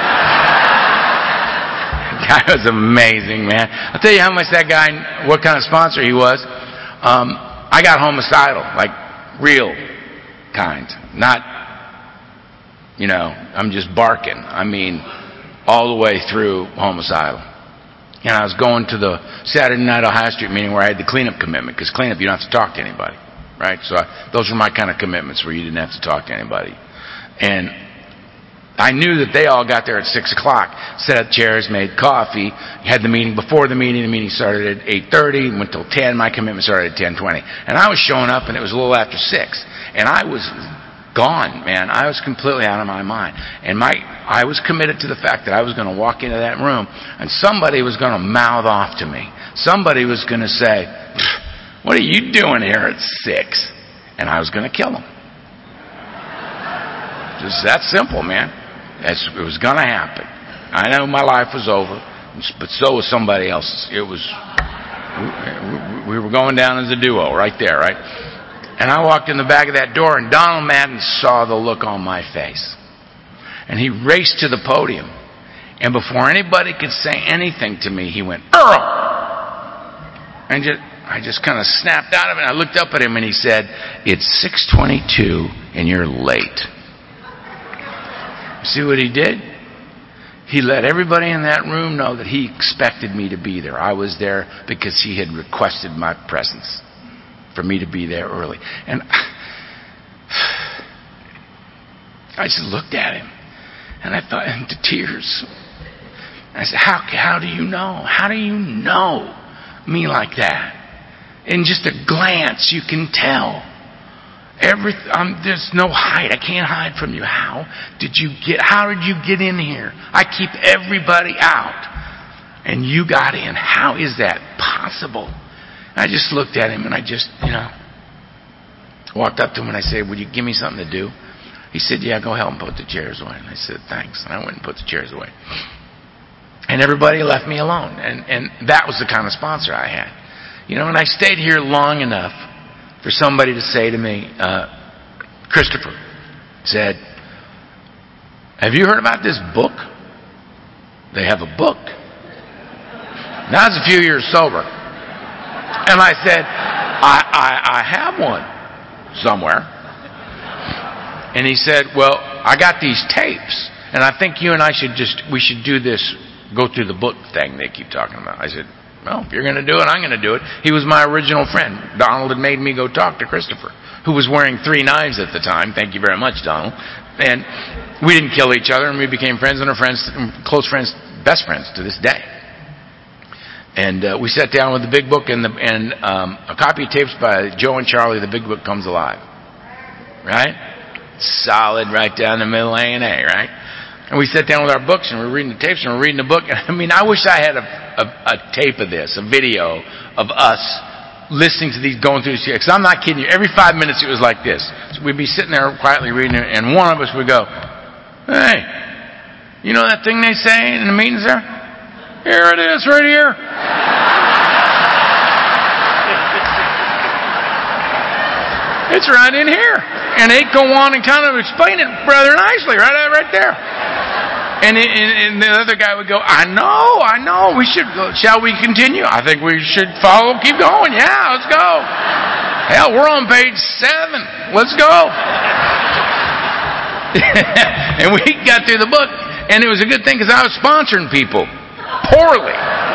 The guy was amazing, man. I'll tell you how much that guy, what kind of sponsor he was. Um, I got homicidal, like real kind. Not, you know, I'm just barking. I mean, all the way through homicidal. And I was going to the Saturday night Ohio Street meeting where I had the cleanup commitment, because cleanup, you don't have to talk to anybody. Right? So I, those were my kind of commitments where you didn't have to talk to anybody. And I knew that they all got there at six o'clock, set up chairs, made coffee, had the meeting before the meeting. The meeting started at eight thirty, went till ten. My commitment started at ten twenty. And I was showing up, and it was a little after six. And I was gone, man. I was completely out of my mind. And my, I was committed to the fact that I was going to walk into that room, and somebody was going to mouth off to me. Somebody was going to say, "What are you doing here at six?" And I was going to kill him. Just that simple, man. That's, it was going to happen. I know my life was over, but so was somebody else's. It was, we, we were going down as a duo right there, right? And I walked in the back of that door, and Donald Madden saw the look on my face. And he raced to the podium. And before anybody could say anything to me, he went, "Earl!" And just, I just kind of snapped out of it. I looked up at him and he said, "It's six twenty-two and you're late." See what he did? He let everybody in that room know that he expected me to be there. I was there because he had requested my presence, for me to be there early. And I just looked at him and I thought, into tears. I said, how, how do you know? How do you know me like that? In just a glance, you can tell. Every, um, there's no hide. I can't hide from you. How did you get? How did you get in here? I keep everybody out, and you got in. How is that possible? I just looked at him, and I just, you know, walked up to him and I said, "Would you give me something to do?" He said, "Yeah, go help him put the chairs away." And I said, "Thanks." And I went and put the chairs away. And everybody left me alone. And, and that was the kind of sponsor I had. You know, and I stayed here long enough for somebody to say to me, uh, Christopher said, have you heard about this book? They have a book. Now I was a few years sober. And I said, I, I, I have one somewhere. And he said, well, I got these tapes. And I think you and I should just, we should do this, go through the book thing they keep talking about. I said, well, if you're going to do it, I'm going to do it. He was my original friend. Donald had made me go talk to Christopher, who was wearing three knives at the time. Thank you very much, Donald. And we didn't kill each other, and we became friends and are friends, close friends, best friends to this day. And uh, we sat down with the big book and, the, and um, a copy of tapes by Joe and Charlie, The Big Book Comes Alive. Right? Solid right down the middle, A and A, right? And we sat down with our books and we're reading the tapes and we're reading the book. And I mean, I wish I had a, a, a tape of this, a video of us listening to these, going through this. Because I'm not kidding you. Every five minutes it was like this. So we'd be sitting there quietly reading it, and one of us would go, hey, you know that thing they say in the meetings there? Here it is, right here. It's right in here. And they'd go on and kind of explain it rather nicely, right, right there. And, it, and, and the other guy would go, I know, I know, we should go. Shall we continue? I think we should follow, keep going. Yeah, let's go. Hell, we're on page seven. Let's go. And we got through the book, and it was a good thing because I was sponsoring people poorly.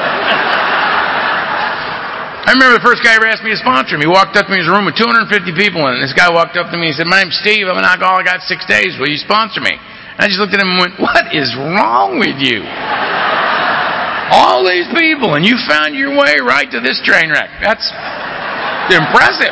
I remember the first guy ever asked me to sponsor him. He walked up to me in a room with two hundred fifty people in it. And this guy walked up to me and said, my name's Steve. I'm an alcoholic. I got six days. Will you sponsor me? And I just looked at him and went, what is wrong with you? All these people, and you found your way right to this train wreck. That's impressive.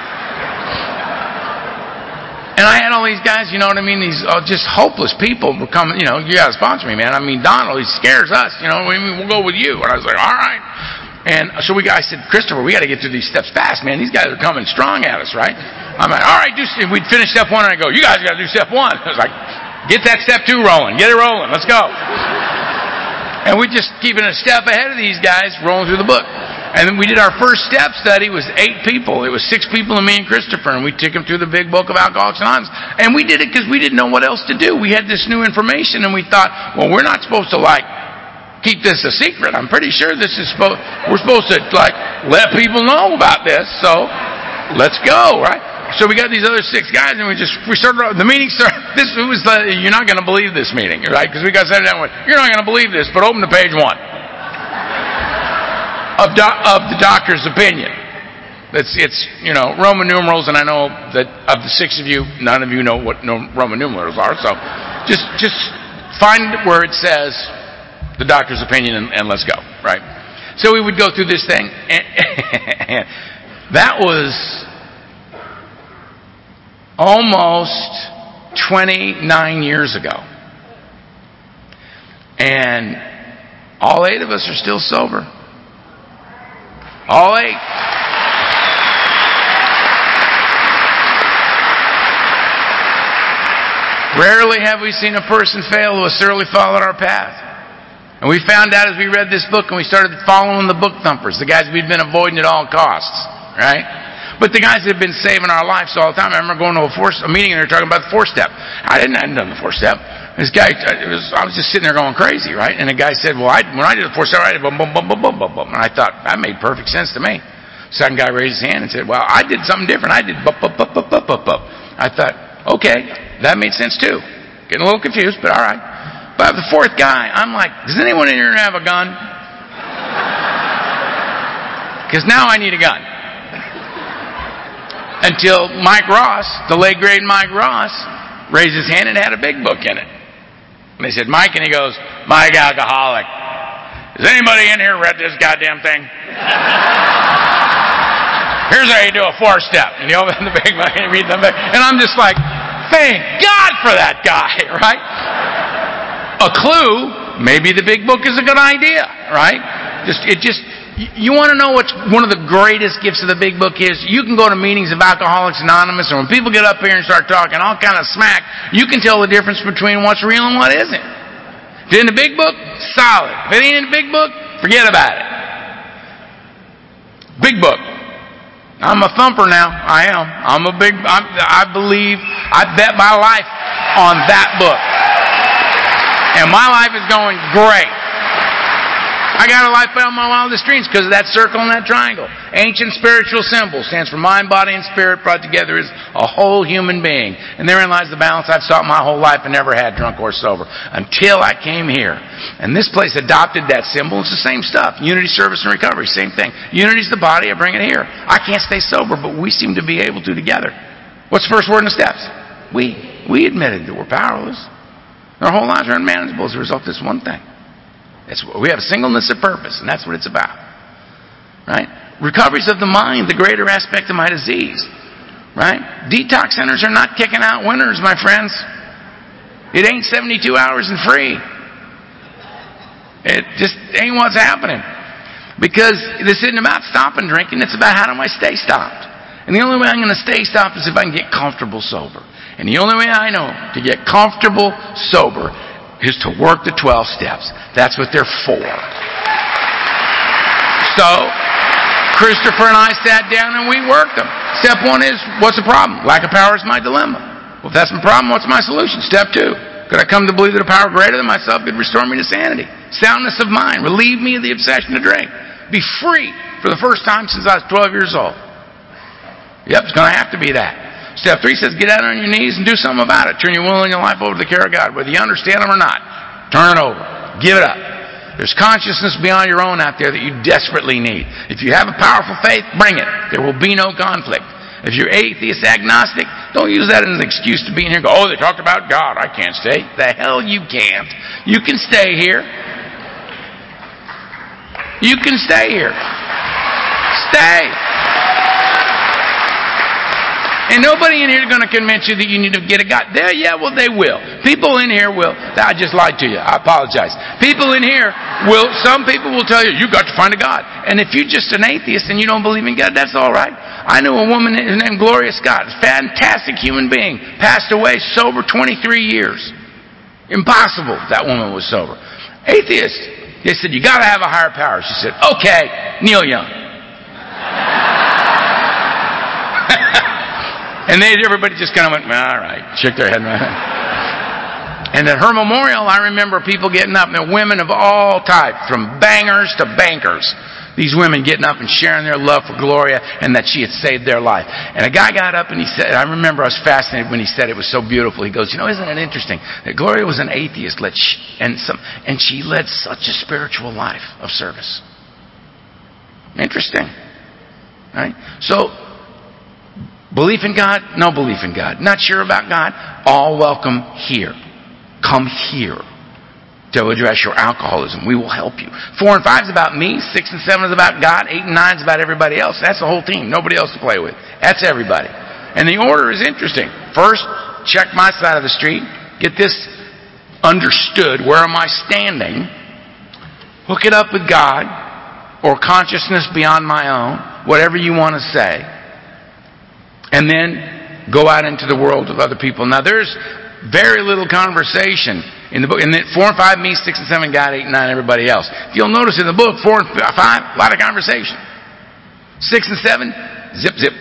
And I had all these guys, you know what I mean, these uh, just hopeless people were coming, you know, you got to sponsor me, man. I mean, Donald, he scares us, you know, I mean, we'll go with you. And I was like, all right. And so we, I said, Christopher, we got to get through these steps fast, man. These guys are coming strong at us, right? I'm like, all right, do, we'd finish step one, and I go, you guys got to do step one. I was like, get that step two rolling. Get it rolling. Let's go. And we just keeping a step ahead of these guys rolling through the book. And then we did our first step study. It was eight people. It was six people and me and Christopher. And we took them through the big book of Alcoholics Anonymous. And we did it because we didn't know what else to do. We had this new information, and we thought, well, we're not supposed to, like, keep this a secret. I'm pretty sure this is supposed, we're supposed to, like, let people know about this. So let's go, right? So we got these other six guys, and we just, we started, the meeting started, this it was, uh, you're not going to believe this meeting, right? Because we got sat down and went, you're not going to believe this, but open to page one of, do, of the doctor's opinion. It's, it's, you know, Roman numerals, and I know that of the six of you, none of you know what no, Roman numerals are, so just, just find where it says the doctor's opinion, and, and let's go, right? So we would go through this thing, and that was almost twenty-nine years ago. And all eight of us are still sober. All eight. Rarely have we seen a person fail who has thoroughly followed our path. And we found out as we read this book and we started following the book thumpers, the guys we'd been avoiding at all costs, right? But the guys that have been saving our lives all the time. I remember going to a, four, a meeting and they were talking about the four-step. I didn't, I hadn't done the four-step. This guy, it was, I was just sitting there going crazy, right? And the guy said, well, I, when I did the four-step, I did boom, boom, boom, boom, boom, boom, boom. And I thought, that made perfect sense to me. Second guy raised his hand and said, well, I did something different. I did bup, bup, bup, bup, bup, bup, bup. I thought, okay, that made sense too. Getting a little confused, but all right. But the fourth guy, I'm like, does anyone in here have a gun? Because now I need a gun. Until Mike Ross, the late great Mike Ross, raised his hand and had a big book in it. And they said, Mike, and he goes, Mike Alcoholic. Has anybody in here read this goddamn thing? Here's how you do a four-step. And you open the big book and read the big. And I'm just like, thank God for that guy, right? A clue, maybe the big book is a good idea, right? Just it just you want to know what's one of the greatest gifts of the big book is? You can go to meetings of Alcoholics Anonymous, and when people get up here and start talking all kind of smack, you can tell the difference between what's real and what isn't. If it's in the big book, solid. If it ain't in the big book, forget about it. Big book. I'm a thumper now. I am. I'm a big, I'm, I believe, I bet my life on that book. And my life is going great. I got a life out of my wildest dreams because of that circle and that triangle. Ancient spiritual symbol stands for mind, body, and spirit brought together as a whole human being. And therein lies the balance I've sought my whole life and never had, drunk or sober, until I came here. And this place adopted that symbol. It's the same stuff. Unity, service, and recovery. Same thing. Unity's the body. I bring it here. I can't stay sober, but we seem to be able to together. What's the first word in the steps? We. We admitted that we're powerless. Our whole lives are unmanageable as a result of this one thing. It's, we have singleness of purpose, and that's what it's about. Right? Recovery's of the mind, the greater aspect of my disease. Right? Detox centers are not kicking out winners, my friends. It ain't seventy-two hours and free. It just ain't what's happening. Because this isn't about stopping drinking, it's about how do I stay stopped. And the only way I'm going to stay stopped is if I can get comfortable sober. And the only way I know to get comfortable sober is to work the twelve steps. That's what they're for. So, Christopher and I sat down and we worked them. Step one is, what's the problem? Lack of power is my dilemma. Well, if that's my problem, what's my solution? Step two, could I come to believe that a power greater than myself could restore me to sanity? Soundness of mind, relieve me of the obsession to drink. Be free for the first time since I was twelve years old. Yep, it's going to have to be that. Step three says, get out on your knees and do something about it. Turn your will and your life over to the care of God. Whether you understand them or not, turn it over. Give it up. There's consciousness beyond your own out there that you desperately need. If you have a powerful faith, bring it. There will be no conflict. If you're atheist, agnostic, don't use that as an excuse to be in here and go, oh, they talked about God. I can't stay. The hell you can't. You can stay here. You can stay here. Stay. And nobody in here is going to convince you that you need to get a God. There, yeah, well, they will. People in here will. I just lied to you. I apologize. People in here will, some people will tell you, you got to find a God. And if you're just an atheist and you don't believe in God, that's all right. I knew a woman named Gloria Scott, a fantastic human being, passed away sober twenty-three years. Impossible if that woman was sober. Atheist. They said, you got to have a higher power. She said, okay, Neil Young. And they, everybody just kind of went, all right, shook their head. And at her memorial, I remember people getting up, and women of all types, from bangers to bankers. These women getting up and sharing their love for Gloria and that she had saved their life. And a guy got up and he said, I remember I was fascinated when he said it was so beautiful. He goes, you know, isn't it interesting that Gloria was an atheist, and some, and she led such a spiritual life of service. Interesting. Right? So, belief in God, no belief in God. Not sure about God, all welcome here. Come here to address your alcoholism. We will help you. Four and five is about me. Six and seven is about God. Eight and nine is about everybody else. That's the whole team. Nobody else to play with. That's everybody. And the order is interesting. First, check my side of the street. Get this understood. Where am I standing? Hook it up with God or consciousness beyond my own. Whatever you want to say. And then go out into the world with other people. Now there's very little conversation in the book. And then four and five, me, six and seven, God, eight and nine, everybody else. If you'll notice in the book, four and five, a lot of conversation. Six and seven, zip, zip.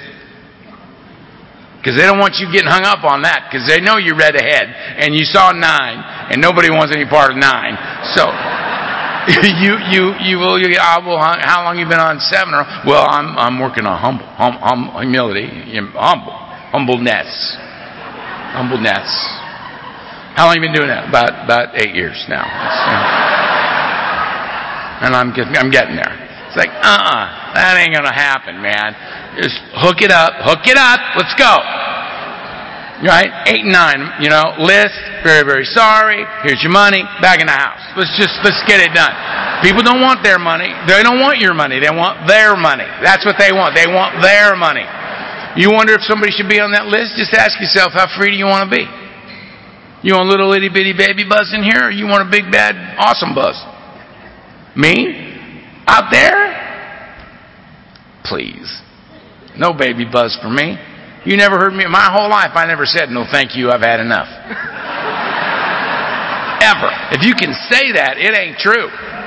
Because they don't want you getting hung up on that. Because they know you read ahead and you saw nine, and nobody wants any part of nine. So you you you will you ah, well how long you been on seven? Or well, I'm I'm working on humble hum, hum, humility, humble humbleness, humbleness. How long you been doing that? About about eight years now. You know. And I'm getting, I'm getting there. It's like, uh-uh, that ain't gonna happen, man. Just hook it up, hook it up, let's go. Right? Eight and nine, you know, list, very, very sorry, here's your money, back in the house. Let's just, let's get it done. People don't want their money. They don't want your money. They want their money. That's what they want. They want their money. You wonder if somebody should be on that list? Just ask yourself, how free do you want to be? You want a little itty bitty baby buzz in here, or you want a big bad awesome buzz? Me? Out there? Please. No baby buzz for me. You never heard me. My whole life I never said, no thank you, I've had enough. Never. If you can say that, it ain't true.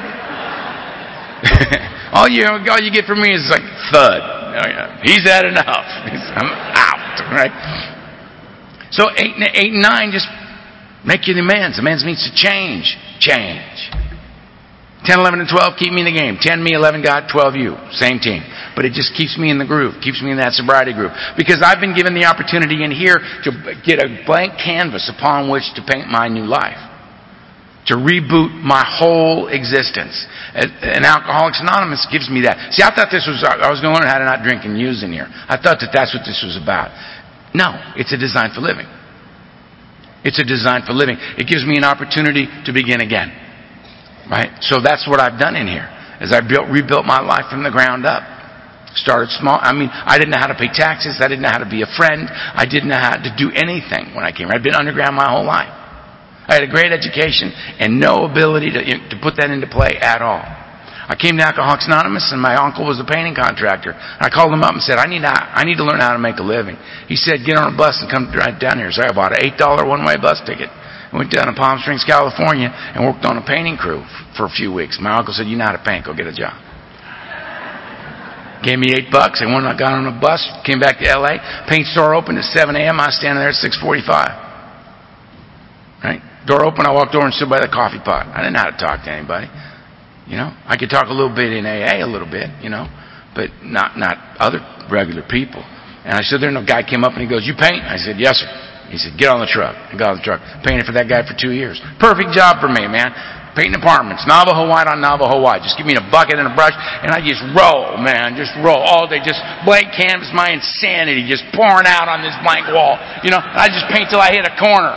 all you all you get from me is like thud. Oh, yeah. He's had enough. I'm out. Right? So eight, eight and nine, just make your demands. Demands means to change. Change. ten, eleven, and twelve keep me in the game. ten me, eleven God, twelve you. Same team. But it just keeps me in the groove. Keeps me in that sobriety group. Because I've been given the opportunity in here to get a blank canvas upon which to paint my new life. To reboot my whole existence. And Alcoholics Anonymous gives me that. See, I thought this was, I was going to learn how to not drink and use in here. I thought that that's what this was about. No, it's a design for living. It's a design for living. It gives me an opportunity to begin again. Right? So that's what I've done in here. As I built, rebuilt my life from the ground up. Started small. I mean, I didn't know how to pay taxes. I didn't know how to be a friend. I didn't know how to do anything when I came here. I'd been underground my whole life. I had a great education and no ability to, to put that into play at all. I came to Alcoholics Anonymous and my uncle was a painting contractor. I called him up and said, I need to, I need to learn how to make a living. He said, get on a bus and come right down here. So I bought an eight dollar one-way bus ticket. I went down to Palm Springs, California and worked on a painting crew for a few weeks. My uncle said, you know how to paint, go get a job. Gave me eight bucks and when I got on a bus, came back to L A, paint store opened at seven a.m. I was standing there at six forty-five. Right? Door open, I walked over and stood by the coffee pot. I didn't know how to talk to anybody. You know, I could talk a little bit in A A, a little bit, you know, but not not other regular people. And I stood there and a guy came up and he goes, you paint? I said, yes, sir. He said, get on the truck. I got on the truck. Painted for that guy for two years. Perfect job for me, man. Painting apartments. Navajo white on Navajo white. Just give me a bucket and a brush and I just roll, man. Just roll all day. Just blank canvas, my insanity just pouring out on this blank wall. You know, I just paint till I hit a corner.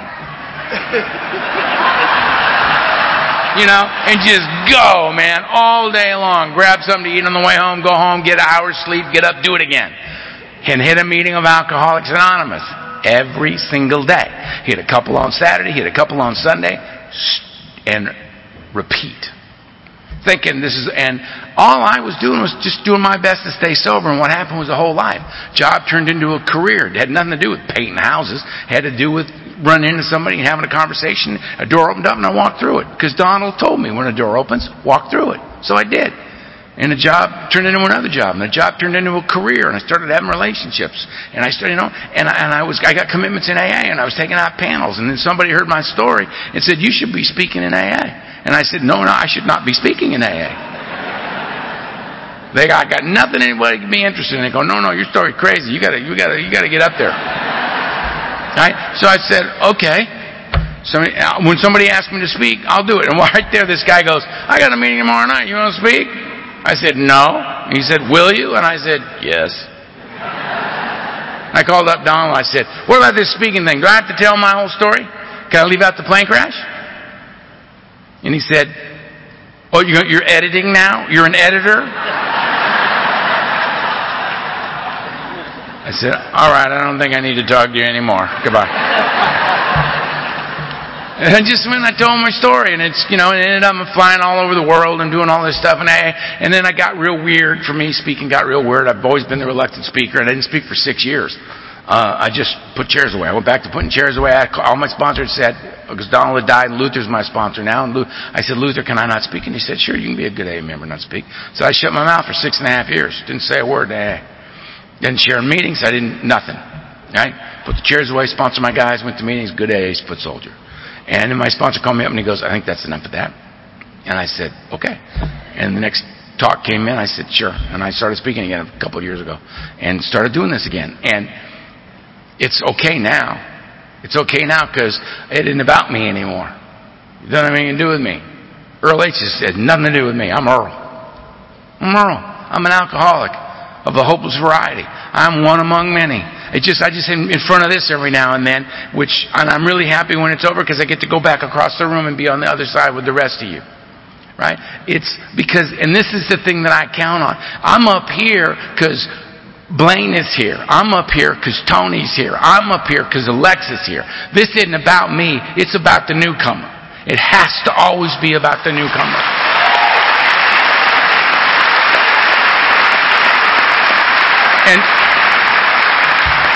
You know, and just go, man, all day long. Grab something to eat on the way home, go home, get an hour's sleep, get up, do it again. And hit a meeting of Alcoholics Anonymous every single day. Hit a couple on Saturday, hit a couple on Sunday, and repeat. Thinking this is, and all I was doing was just doing my best to stay sober, and what happened was a whole life. Job turned into a career. It had nothing to do with painting houses. It had to do with running into somebody and having a conversation. A door opened up and I walked through it. Because Donald told me when a door opens, walk through it. So I did. And the job turned into another job. And the job turned into a career. And I started having relationships. And I started, you know, and I, and I was, I got commitments in A A and I was taking out panels. And then somebody heard my story and said, you should be speaking in A A. And I said, no, no, I should not be speaking in A A. They got, got nothing anybody can be interested in. They go, no, no, your story's crazy. You gotta, you gotta, you gotta get up there. Right? So I said, okay. Somebody, when somebody asks me to speak, I'll do it. And right there, this guy goes, I got a meeting tomorrow night. You want to speak? I said, no. He said, will you? And I said, yes. I called up Donald. I said, what about this speaking thing? Do I have to tell my whole story? Can I leave out the plane crash? And he said, oh, you're editing now? You're an editor? I said, all right, I don't think I need to talk to you anymore. Goodbye. And I just went and I told my story, and it's, you know, it ended up flying all over the world and doing all this stuff. And I, and then I got real weird. For me, speaking got real weird. I've always been the reluctant speaker, and I didn't speak for six years. Uh, I just put chairs away. I went back to putting chairs away. I, all my sponsors said, because Donald had died, and Luther's my sponsor now. And Luther, I said, Luther, can I not speak? And he said, sure, you can be a good A A member and not speak. So I shut my mouth for six and a half years. Didn't say a word to A A. Didn't share in meetings. I didn't, nothing. Right? Put the chairs away, sponsor my guys, went to meetings, good A A, foot soldier. And then my sponsor called me up and he goes, I think that's enough of that. And I said, okay. And the next talk came in, I said, sure. And I started speaking again a couple of years ago and started doing this again. And it's okay now. It's okay now because it isn't about me anymore. It doesn't have anything to do with me. Earl H. said, nothing to do with me. I'm Earl. I'm Earl. I'm an alcoholic of the hopeless variety. I'm one among many. It just, I just in, in front of this every now and then, which, and I'm really happy when it's over because I get to go back across the room and be on the other side with the rest of you. Right? It's because, and this is the thing that I count on. I'm up here because Blaine is here. I'm up here because Tony's here. I'm up here because Alexa's here. This isn't about me. It's about the newcomer. It has to always be about the newcomer. And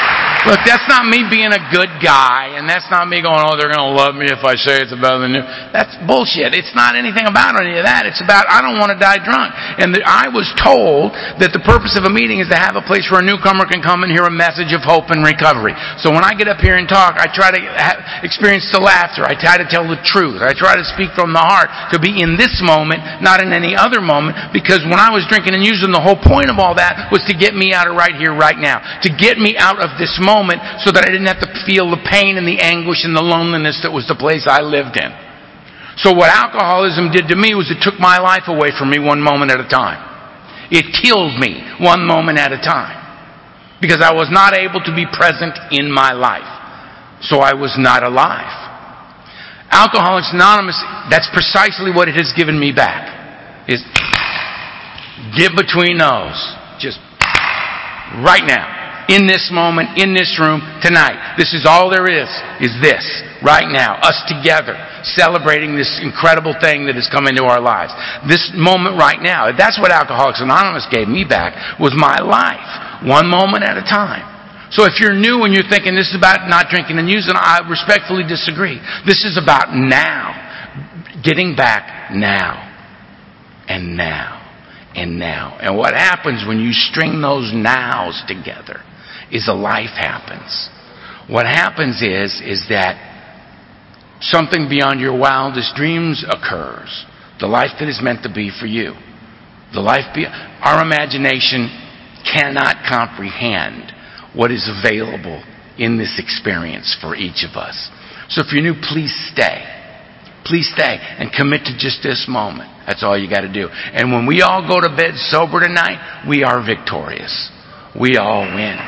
Look, that's not me being a good guy, and that's not me going, oh, they're going to love me if I say it's better than you. That's bullshit. It's not anything about any of that. It's about, I don't want to die drunk. And the, I was told that the purpose of a meeting is to have a place where a newcomer can come and hear a message of hope and recovery. So when I get up here and talk, I try to have, experience the laughter. I try to tell the truth. I try to speak from the heart, to be in this moment, not in any other moment, because when I was drinking and using, the whole point of all that was to get me out of right here, right now. To get me out of this moment so that I didn't have to feel the pain and the anguish and the loneliness that was the place I lived in. So what alcoholism did to me was it took my life away from me one moment at a time. It killed me one moment at a time. Because I was not able to be present in my life. So I was not alive. Alcoholics Anonymous, that's precisely what it has given me back. Is get between those. Just right now. In this moment, in this room, tonight. This is all there is, is this, right now. Us together, celebrating this incredible thing that has come into our lives. This moment right now. That's what Alcoholics Anonymous gave me back, was my life. One moment at a time. So if you're new and you're thinking this is about not drinking and using, I respectfully disagree. This is about now. Getting back now. And now. And now. And what happens when you string those nows together is a life happens. What happens is, is that something beyond your wildest dreams occurs. The life that is meant to be for you. The life be- our imagination cannot comprehend what is available in this experience for each of us. So if you're new, please stay. Please stay and commit to just this moment. That's all you got to do. And when we all go to bed sober tonight, we are victorious. We all win.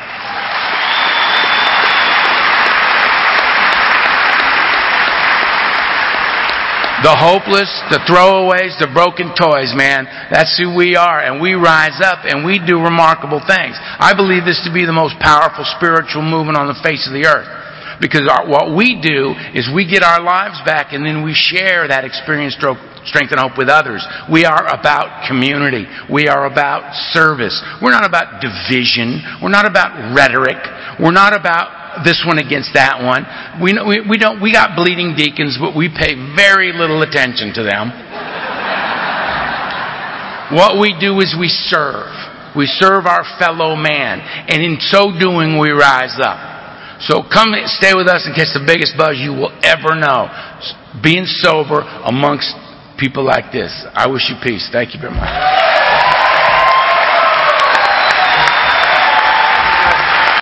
The hopeless, the throwaways, the broken toys, man. That's who we are. And we rise up and we do remarkable things. I believe this to be the most powerful spiritual movement on the face of the earth. Because our, what we do is we get our lives back and then we share that experience, strength, and hope with others. We are about community. We are about service. We're not about division. We're not about rhetoric. We're not about this one against that one. We, we, we don't. We got bleeding deacons, but we pay very little attention to them. What we do is we serve. We serve our fellow man. And in so doing, we rise up. So come stay with us and catch the biggest buzz you will ever know. Being sober amongst people like this. I wish you peace. Thank you very much.